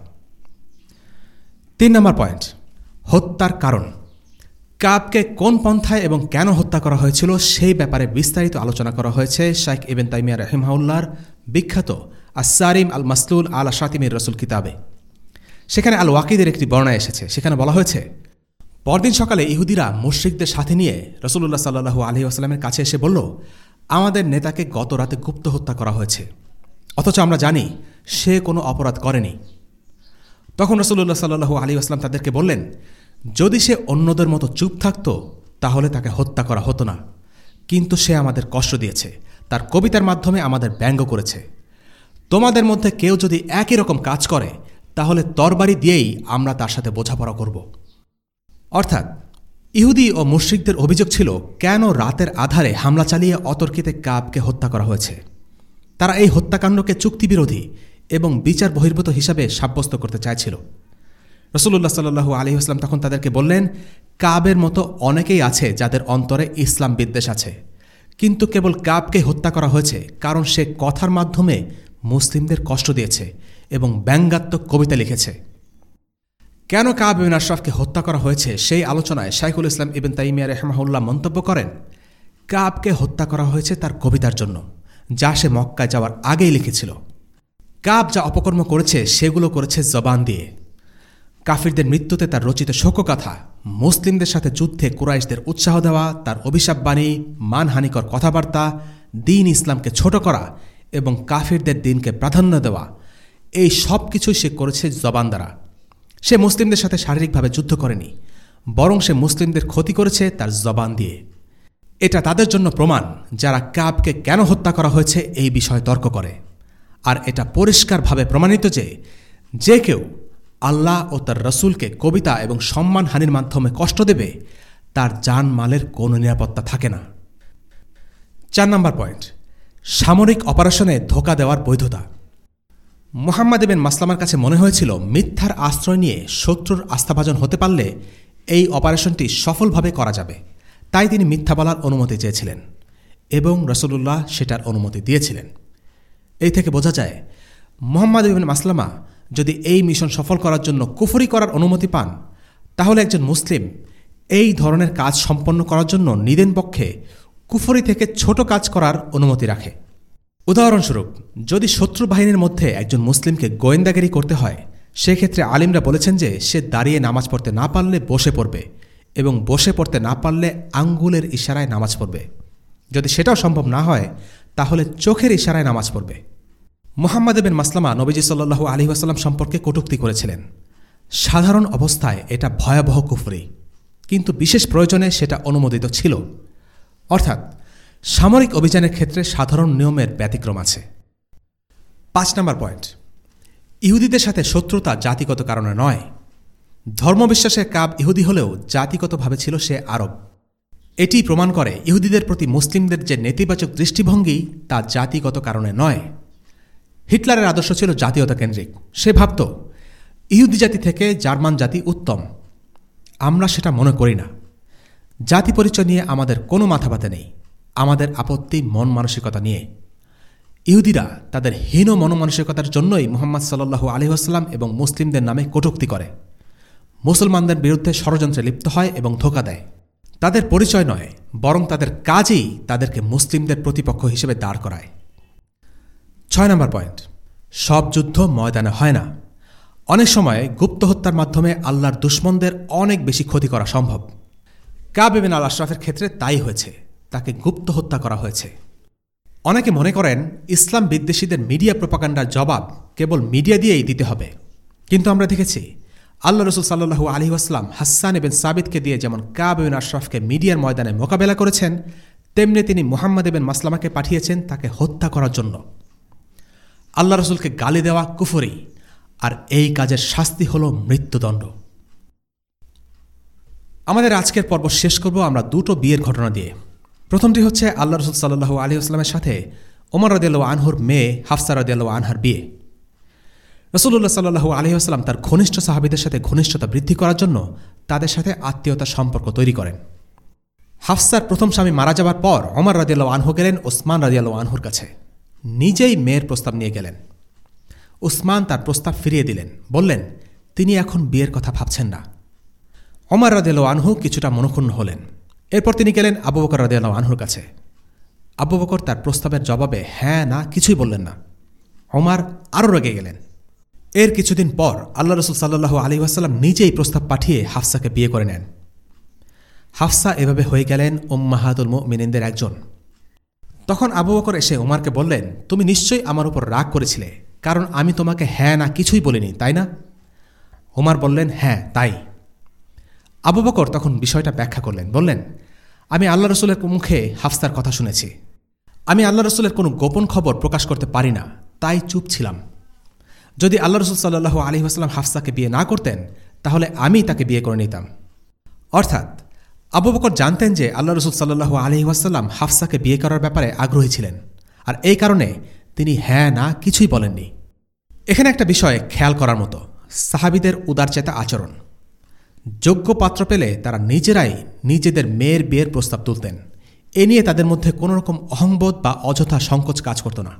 তিন নম্বর পয়েন্ট, হত্যার কারণ। কাবকে কোন পন্থায় এবং কেন হত্যা করা হয়েছিল সেই ব্যাপারে বিস্তারিত আলোচনা করা হয়েছে শাইখ ইবনে তাইমিয়া রাহিমাহুল্লাহর বিখ্যাত আস-সারিম আল মাসলুল আলা শাতিমির রাসূল কিতাবে। সেখানে আল ওয়াকিদের একটি বর্ণনা এসেছে। সেখানে বলা হয়েছে, পরদিন সকালে ইহুদিরা মুশরিকদের সাথে নিয়ে রাসূলুল্লাহ সাল্লাল্লাহু আলাইহি ওয়াসাল্লামের কাছে এসে বলল, আমাদের নেতাকে গত রাতে গুপ্ত হত্যা করা হয়েছে, অথচ আমরা জানি সে কোনো অপরাধ করেনি। তখন রাসূলুল্লাহ সাল্লাল্লাহু আলাইহি ওয়াসাল্লাম তাদেরকে বললেন, যদি সে অন্যদের মতো চুপ থাকত তাহলে তাকে হত্যা করা হতো না, কিন্তু সে আমাদের কষ্ট দিয়েছে, তার কবিতার মাধ্যমে আমাদের ব্যঙ্গ করেছে। তোমাদের মধ্যে কেউ যদি একই রকম কাজ করে তাহলে তরবারি দিয়েই আমরা তার সাথে বোঝাপড়া করব। অর্থাৎ ইহুদি ও মুশরিকদের অভিযোগ ছিল, কেন রাতের আধারে হামলা চালিয়ে অতর্কিতে কাবকে হত্যা করা হয়েছে। তারা এই হত্যাকাণ্ডকে চুক্তিবিরোধী এবং বিচার বহির্ভূত হিসাবে সাব্যস্ত করতে চাইছিল। রাসূলুল্লাহ সাল্লাল্লাহু আলাইহি ওয়াসাল্লাম তখন তাদেরকে বললেন, কাবের মতো অনেকেই আছে যাদের অন্তরে ইসলাম বিদ্বেষ আছে, কিন্তু কেবল কাবকে হত্যা করা হয়েছে কারণ সে কথার মাধ্যমে মুসলিমদের কষ্ট দিয়েছে এবং ব্যঙ্গাত্মক কবিতা লিখেছে। কেন কাব ইবনে আশরাফকে হত্যা করা হয়েছে সেই আলোচনায় শাইখুল ইসলাম ইবনে তাইমিয়া রাহিমাহুল্লাহ মন্তব্য করেন, কাবকে হত্যা করা হয়েছে তার কবিতার জন্য, যা সে মক্কায় যাওয়ার আগেই লিখেছিল। কাব যা অপকর্ম করেছে সেগুলো করেছে জবান দিয়ে। কাফিরদের মৃত্যুতে তার রচিত শোকগাথা, মুসলিমদের সাথে যুদ্ধে কুরাইশদের উৎসাহ দেওয়া, তার অভিশাপবাণী, মানহানিকর কথাবার্তা, দ্বীন ইসলামকে ছোট করা এবং কাফিরদের দিনকে প্রাধান্য দেওয়া, এই সব কিছুই সে করেছে জবান দ্বারা। সে মুসলিমদের সাথে শারীরিকভাবে যুদ্ধ করেনি, বরং সে মুসলিমদের ক্ষতি করেছে তার জবান দিয়ে। এটা তাদের জন্য প্রমাণ যারা কাবকে কেন হত্যা করা হয়েছে এই বিষয়ে তর্ক করে। আর এটা পরিষ্কারভাবে প্রমাণিত যে যে কেউ আল্লাহ ও তার রসুলকে কবিতা এবং সম্মানহানির মাধ্যমে কষ্ট দেবে, তার জানমালের কোনো নিরাপত্তা থাকে না। চার নম্বর পয়েন্ট, সামরিক অপারেশনে ধোঁকা দেওয়ার বৈধতা। মুহাম্মদ ইবনে মাসলামার কাছে মনে হয়েছিল মিথ্যার আশ্রয় নিয়ে শত্রুর আস্থাভাজন হতে পারলে এই অপারেশনটি সফলভাবে করা যাবে, তাই তিনি মিথ্যা বলার অনুমতি চেয়েছিলেন এবং রাসূলুল্লাহ সেটার অনুমতি দিয়েছিলেন। এই থেকে বোঝা যায় মুহাম্মদ ইবনে মাসলামা যদি এই মিশন সফল করার জন্য কুফরি করার অনুমতি পান, তাহলে একজন মুসলিম এই ধরনের কাজ সম্পন্ন করার জন্য নিদেন পক্ষে কুফরি থেকে ছোট কাজ করার অনুমতি রাখে। উদাহরণস্বরূপ, যদি শত্রু বাহিনীর মধ্যে একজন মুসলিমকে গোয়েন্দাগিরি করতে হয়, সেক্ষেত্রে আলিমরা বলেছেন যে সে দাঁড়িয়ে নামাজ পড়তে না পারলে বসে পড়বে এবং বসে পড়তে না পারলে আঙ্গুলের ইশারায় নামাজ পড়বে। যদি সেটাও সম্ভব না হয়, তাহলে চোখের ইশারায় নামাজ পড়বে। মুহাম্মদ ইবনে মাসলামা নবীজি সাল্লাল্লাহু আলাইহি ওয়াসাল্লাম সম্পর্কে কটূক্তি করেছিলেন। সাধারণ অবস্থায় এটা ভয়াবহ কুফরি, কিন্তু বিশেষ প্রয়োজনে সেটা অনুমোদিত ছিল। অর্থাৎ সামরিক অভিযানের ক্ষেত্রে সাধারণ নিয়মের ব্যতিক্রম আছে। পাঁচ নম্বর পয়েন্ট, ইহুদিদের সাথে শত্রুতা জাতিগত কারণে নয়। ধর্মবিশ্বাসের কাব ইহুদি হলেও জাতিগতভাবে ছিল সে আরব। এটি প্রমাণ করে ইহুদিদের প্রতি মুসলিমদের যে নেতিবাচক দৃষ্টিভঙ্গি তা জাতিগত কারণে নয়। হিটলারের আদর্শ ছিল জাতীয়তা কেন্দ্রিক। সে ভাবত ইহুদি জাতি থেকে জার্মান জাতি উত্তম। আমরা সেটা মনে করি না। জাতি পরিচয় নিয়ে আমাদের কোনো মাথা ব্যথা নেই, আমাদের আপত্তি মন মানসিকতা নিয়ে। ইহুদিরা তাদের হীন মনোমানসিকতার জন্যই মুহাম্মদ সাল্লাল্লাহু আলাইহি ওয়াসাল্লাম এবং মুসলিমদের নামে কটূক্তি করে, মুসলমানদের বিরুদ্ধে ষড়যন্ত্রে লিপ্ত হয় এবং ধোঁকা দেয়। তাদের পরিচয় নয়, বরং তাদের কাজই তাদেরকে মুসলিমদের প্রতিপক্ষ হিসেবে দাঁড় করায়। ছয় নম্বর পয়েন্ট, সব যুদ্ধ ময়দানে হয় না। অনেক সময় গুপ্ত হত্যার মাধ্যমে আল্লাহর দুশমনদের অনেক বেশি ক্ষতি করা সম্ভব। কাব ইবনে আল আশরাফের ক্ষেত্রে তাই হয়েছে, তাকে গুপ্ত হত্যা করা হয়েছে। অনেকে মনে করেন ইসলাম বিদ্বেষীদের মিডিয়া প্রোপাগান্ডার জবাব কেবল মিডিয়া দিয়েই দিতে হবে, কিন্তু আমরা দেখেছি আল্লাহ রসুল সাল্লাল্লাহু আলাইহি ওয়াসাল্লাম হাসসান ইবনে সাবিতকে দিয়ে যেমন কাব ইবনে আশরাফকে মিডিয়ার ময়দানে মোকাবেলা করেছেন, তেমনি তিনি মুহাম্মদ ইবনে মাসলামাকে পাঠিয়েছেন তাকে হত্যা করার জন্য। আল্লাহ রসুলকে গালি দেওয়া কুফরি, আর এই কাজের শাস্তি হল মৃত্যুদণ্ড। আমাদের আজকের পর্ব শেষ করব আমরা দুটো বিয়ের ঘটনা দিয়ে। প্রথমটি হচ্ছে আল্লাহ রসুল সাল্লাল্লাহু আলাইহি ওয়াসাল্লামের সাথে ওমর রাদিয়াল্লাহু আনহুর মেয়ে হাফসা রাদিয়াল্লাহু আনহার বিয়ে। রাসূলুল্লাহ সাল্লাল্লাহু আলাইহি ওয়াসাল্লাম তার ঘনিষ্ঠ সাহাবীদের সাথে ঘনিষ্ঠতা বৃদ্ধি করার জন্য তাদের সাথে আত্মীয়তার সম্পর্ক তৈরি করেন। হাফসার প্রথম স্বামী মারা যাবার পর ওমর রাদিয়াল্লাহু আনহু গেলেন ওসমান রাদিয়াল্লাহু আনহুর কাছে, নিজেই মেয়ের প্রস্তাব নিয়ে গেলেন। ওসমান তার প্রস্তাব ফিরিয়ে দিলেন, বললেন তিনি এখন বিয়ের কথা ভাবছেন না। ওমর রাদিয়াল্লাহু আনহু কিছুটা মনক্ষুণ্ণ হলেন। এরপর তিনি গেলেন আবু বকর রাদিয়াল্লাহু আনহুর কাছে। আবু বকর তার প্রস্তাবের জবাবে হ্যাঁ না কিছুই বললেন না। ওমর আরও রেগে গেলেন। এর কিছুদিন পর আল্লাহ রসুল সাল্লাল্লাহু আলাইহি ওয়াসাল্লাম নিজেই প্রস্তাব পাঠিয়ে হাফসাকে বিয়ে করে নেন। হাফসা এভাবে হয়ে গেলেন উম্মাহাতুল মুমিনিনদের একজন। তখন আবু বকর এসে ওমরকে বললেন, তুমি নিশ্চয়ই আমার উপর রাগ করেছিলে, কারণ আমি তোমাকে হ্যাঁ না কিছুই বলিনি, তাই না? ওমর বললেন, হ্যাঁ তাই। আবু বকর তখন বিষয়টা ব্যাখ্যা করলেন, বললেন, আমি আল্লাহ রসুলের মুখে হাফসার কথা শুনেছি। আমি আল্লাহ রসুলের কোনো গোপন খবর প্রকাশ করতে পারি না, তাই চুপ ছিলাম। যদি আল্লাহ রসুল সাল্লাল্লাহু আলাইহি ওয়াসাল্লাম হাফসাকে বিয়ে না করতেন, তাহলে আমি তাকে বিয়ে করে নিতাম। অর্থাৎ আবু বকর জানতেন যে আল্লাহ রসুল সাল্লাল্লাহু আলাইহি ওয়াসাল্লাম হাফসাকে বিয়ে করার ব্যাপারে আগ্রহী ছিলেন, আর এই কারণে তিনি হ্যাঁ না কিছুই বলেননি। এখানে একটা বিষয় খেয়াল করার মতো, সাহাবীদের উদারচেতা আচরণ। যোগ্য পাত্র পেলে তারা নিজেরাই নিজেদের মেয়ের বিয়ের প্রস্তাব তুলতেন। এ নিয়ে তাদের মধ্যে কোনো রকম অহংবোধ বা অযথা সংকোচ কাজ করত না।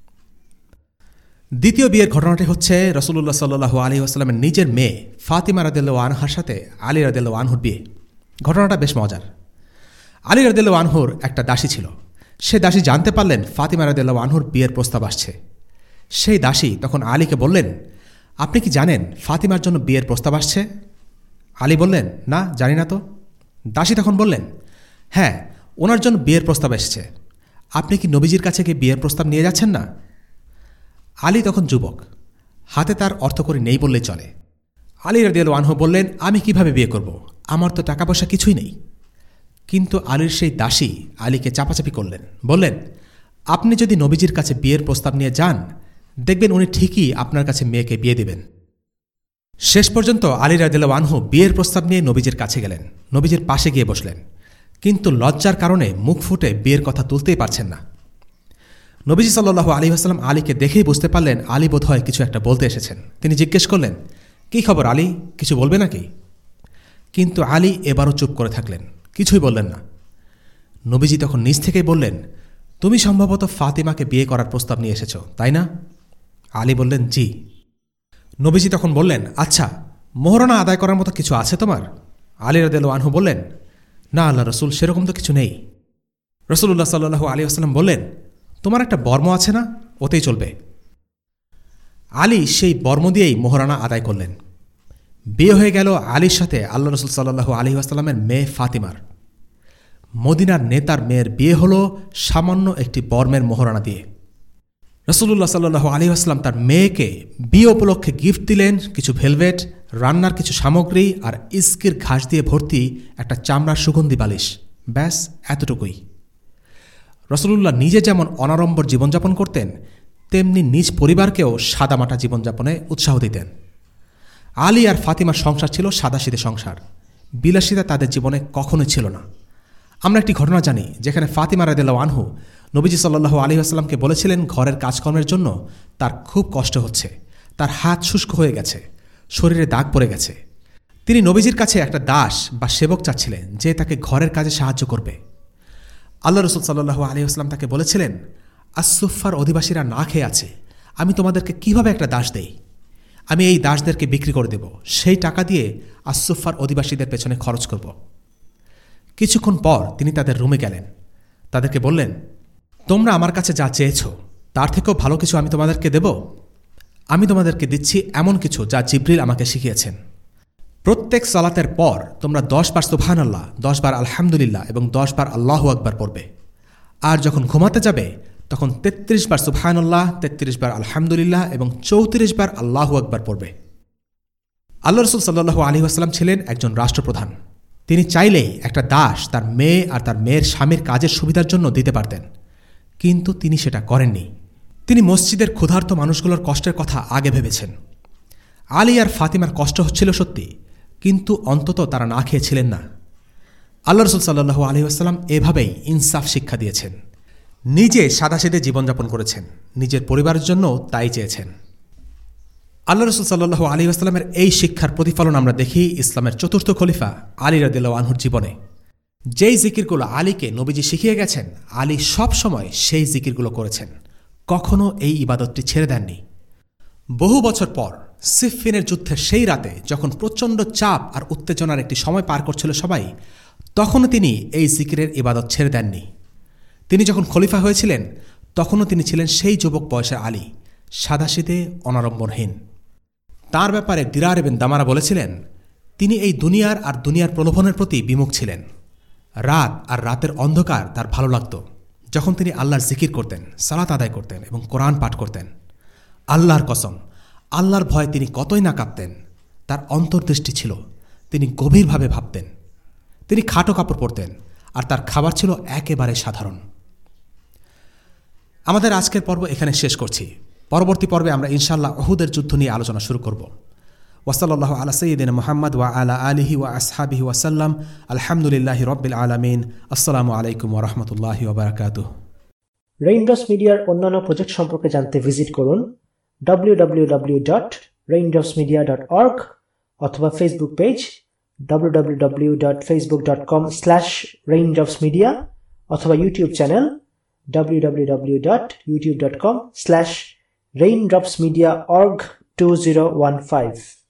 দ্বিতীয় বিয়ের ঘটনাটি হচ্ছে রাসূলুল্লাহ সাল্লাল্লাহু আলাইহি ওয়াসাল্লামের নিজের মেয়ে ফাতিমা রাদিয়াল্লাহু আনহার সাথে আলী রাদিয়াল্লাহু আনহুর বিয়ে। ঘটনাটা বেশ মজার। আলী রাদিয়াল্লাহু আনহুর একটা দাসী ছিল। সে দাসী জানতে পারলেন ফাতিমা রাদিয়াল্লাহু আনহুর বিয়ের প্রস্তাব আসছে। সেই দাসী তখন আলীকে বললেন, আপনি কি জানেন ফাতিমার জন্য বিয়ের প্রস্তাব আসছে? আলী বললেন, না, জানি না তো। দাসী তখন বললেন, হ্যাঁ, ওনার জন্য বিয়ের প্রস্তাব এসেছে। আপনি কি নবীজির কাছে গিয়ে বিয়ের প্রস্তাব নিয়ে যাচ্ছেন না? আলী তখন যুবক, হাতে তার অর্থকড়ি নেই বললেই চলে। আলী রাদিয়াল্লাহু আনহু বললেন, আমি কিভাবে বিয়ে করব? আমার তো টাকা পয়সা কিছুই নেই। কিন্তু আলীর সেই দাসী আলীকে চাপাচাপি করলেন, বললেন, আপনি যদি নবীজির কাছে বিয়ের প্রস্তাব নিয়ে যান, দেখবেন উনি ঠিকই আপনার কাছে মেয়েকে বিয়ে দেবেন। শেষ পর্যন্ত আলী রাদিয়াল্লাহু আনহু বিয়ের প্রস্তাব নিয়ে নবীজির কাছে গেলেন, নবীজির পাশে গিয়ে বসলেন, কিন্তু লজ্জার কারণে মুখ ফুটে বিয়ের কথা তুলতেই পারছেন না। নবীজি সাল্লাল্লাহু আলাইহি ওয়াসাল্লাম আলীকে দেখেই বুঝতে পারলেন আলী বোধহয় কিছু একটা বলতে এসেছেন। তিনি জিজ্ঞেস করলেন, কী খবর আলী, কিছু বলবে নাকি? কিন্তু আলী এবারও চুপ করে থাকলেন, কিছুই বললেন না। নবীজি তখন নিজ থেকেই বললেন, তুমি সম্ভবত ফাতিমাকে বিয়ে করার প্রস্তাব নিয়ে এসেছ, তাই না? আলী বললেন, জি। নবীজি তখন বললেন, আচ্ছা, মোহরানা আদায় করার মতো কিছু আছে তোমার? আলী রাদিয়াল্লাহু আনহু বললেন, না আল্লাহ রসুল, সেরকম তো কিছু নেই। রাসূলুল্লাহ সাল্লাল্লাহু আলাইহি ওয়াসাল্লাম বললেন, তোমার একটা বর্ম আছে না, ওতেই চলবে। আলী সেই বর্ম দিয়েই মোহরানা আদায় করলেন। বিয়ে হয়ে গেল আলীর সাথে আল্লাহ রসুল সাল্লাল্লাহু আলাইহি ওয়াসাল্লামের মেয়ে ফাতিমার। মদিনার নেতার মেয়ের বিয়ে হল সামান্য একটি বর্মের মোহরানা দিয়ে। রাসূলুল্লাহ সাল্লাল্লাহু আলাইহি ওয়াসাল্লাম তার মেয়েকে বিয়ে উপলক্ষে গিফট দিলেন কিছু ভেলভেট, রান্নার কিছু সামগ্রী আর ইস্কির ঘাস দিয়ে ভর্তি একটা চামড়ার সুগন্ধি বালিশ। ব্যাস এতটুকুই। রাসূলুল্লাহ নিজে যেমন অনাড়ম্বর জীবনযাপন করতেন, তেমনি নিজ পরিবারকেও সাদামাটা জীবনযাপনে উৎসাহ দিতেন। আলী আর ফাতিমার সংসার ছিল সাদাসিধে সংসার, বিলাসিতা তাদের জীবনে কখনোই ছিল না। আমরা একটি ঘটনা জানি যেখানে ফাতিমা রাদিয়াল্লাহু আনহু নবীজি সাল্লাল্লাহু আলাইহি ওয়াসাল্লামকে বলেছিলেন ঘরের কাজকর্মের জন্য তার খুব কষ্ট হচ্ছে, তার হাত শুষ্ক হয়ে গেছে, শরীরে দাগ পড়ে গেছে। তিনি নবীজির কাছে একটা দাস বা সেবক চাচ্ছিলেন যে তাকে ঘরের কাজে সাহায্য করবে। আল্লাহ রসুল সাল্লাল্লাহু আলাইহি ওয়াসাল্লাম তাকে বলেছিলেন, আস-সুফফার অধিবাসীরা না খেয়ে আছে, আমি তোমাদেরকে কিভাবে একটা দাস দেই? আমি এই দাসদেরকে বিক্রি করে দেব, সেই টাকা দিয়ে আস-সুফফার অধিবাসীদের পেছনে খরচ করব। কিছুক্ষণ পর তিনি তাদের রুমে গেলেন, তাদেরকে বললেন, তোমরা আমার কাছে যা চেয়েছ তার থেকেও ভালো কিছু আমি তোমাদেরকে দেব। আমি তোমাদেরকে দিচ্ছি এমন কিছু যা জিবরিল আমাকে শিখিয়েছেন। প্রত্যেক সালাতের পর তোমরা দশ বার সুবহানাল্লাহ, দশ বার আলহামদুলিল্লাহ এবং দশ বার আল্লাহু আকবার পড়বে। আর যখন ঘুমাতে যাবে তখন তেত্রিশ বার সুবহানাল্লাহ, তেত্রিশ বার আলহামদুলিল্লাহ এবং চৌত্রিশ বার আল্লাহু আকবার পড়বে। আল্লাহ রসুল সাল্লাল্লাহু আলাইহি ওয়াসাল্লাম ছিলেন একজন রাষ্ট্রপ্রধান। তিনি চাইলেই একটা দাস তার মেয়ে আর তার মেয়ের স্বামীর কাজের সুবিধার জন্য দিতে পারতেন, কিন্তু তিনি সেটা করেননি। তিনি মসজিদের ক্ষুধার্ত মানুষগুলোর কষ্টের কথা আগে ভেবেছেন। আলী আর ফাতিমার কষ্ট হচ্ছিল সত্যি, কিন্তু অন্তত তারা না খেয়েছিলেন না। আল্লাহ রসুল সাল্লাল্লাহু আলাইহি ওয়াসাল্লাম এভাবেই ইনসাফ শিক্ষা দিয়েছেন। নিজে সাদাসিধে জীবনযাপন করেছেন, নিজের পরিবারের জন্য তাই চেয়েছেন। আল্লাহ রসুল সাল্লাল্লাহু আলাইহি ওয়াসাল্লামের এই শিক্ষার প্রতিফলন আমরা দেখি ইসলামের চতুর্থ খলিফা আলী রাদিয়াল্লাহু আনহুর জীবনে। যেই জিকিরগুলো আলীকে নবীজি শিখিয়ে গেছেন, আলী সব সময় সেই জিকিরগুলো করেছেন, কখনো এই ইবাদতটি ছেড়ে দেননি। বহু বছর পর সিফফিনের যুদ্ধের সেই রাতে যখন প্রচণ্ড চাপ আর উত্তেজনার একটি সময় পার করছিল সবাই, তখনও তিনি এই জিকিরের ইবাদত ছেড়ে দেননি। তিনি যখন খলিফা হয়েছিলেন তখনও তিনি ছিলেন সেই যুবক বয়সের আলী, সাদাসিধে, অনাড়ম্বরহীন। তাঁর ব্যাপারে দিরার ইবনে দামারা বলেছিলেন, তিনি এই দুনিয়ার আর দুনিয়ার প্রলোভনের প্রতি বিমুখ ছিলেন। রাত আর রাতের অন্ধকার তার ভালো লাগত, যখন তিনি আল্লাহর জিকির করতেন, সালাত আদায় করতেন এবং কোরআন পাঠ করতেন। আল্লাহর কসম, আল্লাহর ভয়ে তিনি কতই না কাঁপতেন। তার অন্তর্দৃষ্টি ছিল, তিনি গভীরভাবে ভাবতেন। তিনি খাটো কাপড় পরতেন আর তার খাবার ছিল একেবারে সাধারণ। আমাদের আজকের পর্ব এখানে শেষ করছি। পরবর্তী পর্বে আমরা ইনশাআল্লাহ উহুদের যুদ্ধ নিয়ে আলোচনা শুরু করব। ওয়াসাল্লাল্লাহু আলা সাইয়্যিদিনা মুহাম্মদ ওয়া আলা আলিহি ওয়া আসহাবিহি ওয়াসাল্লাম। আলহামদুলিল্লাহি রাব্বিল আলামিন। আসসালামু আলাইকুম ওয়া রাহমাতুল্লাহি ওয়া বারাকাতুহু। রেইনড্রপস মিডিয়ার অন্যান্য প্রজেক্ট সম্পর্কে জানতে ভিজিট করুন W W W dot Raindrops media dot org অথবা Facebook page W W W dot Facebook dot com slash Raindrops media অথবা YouTube channel W W W dot YouTube dot com slash Raindrops media org two zero one five.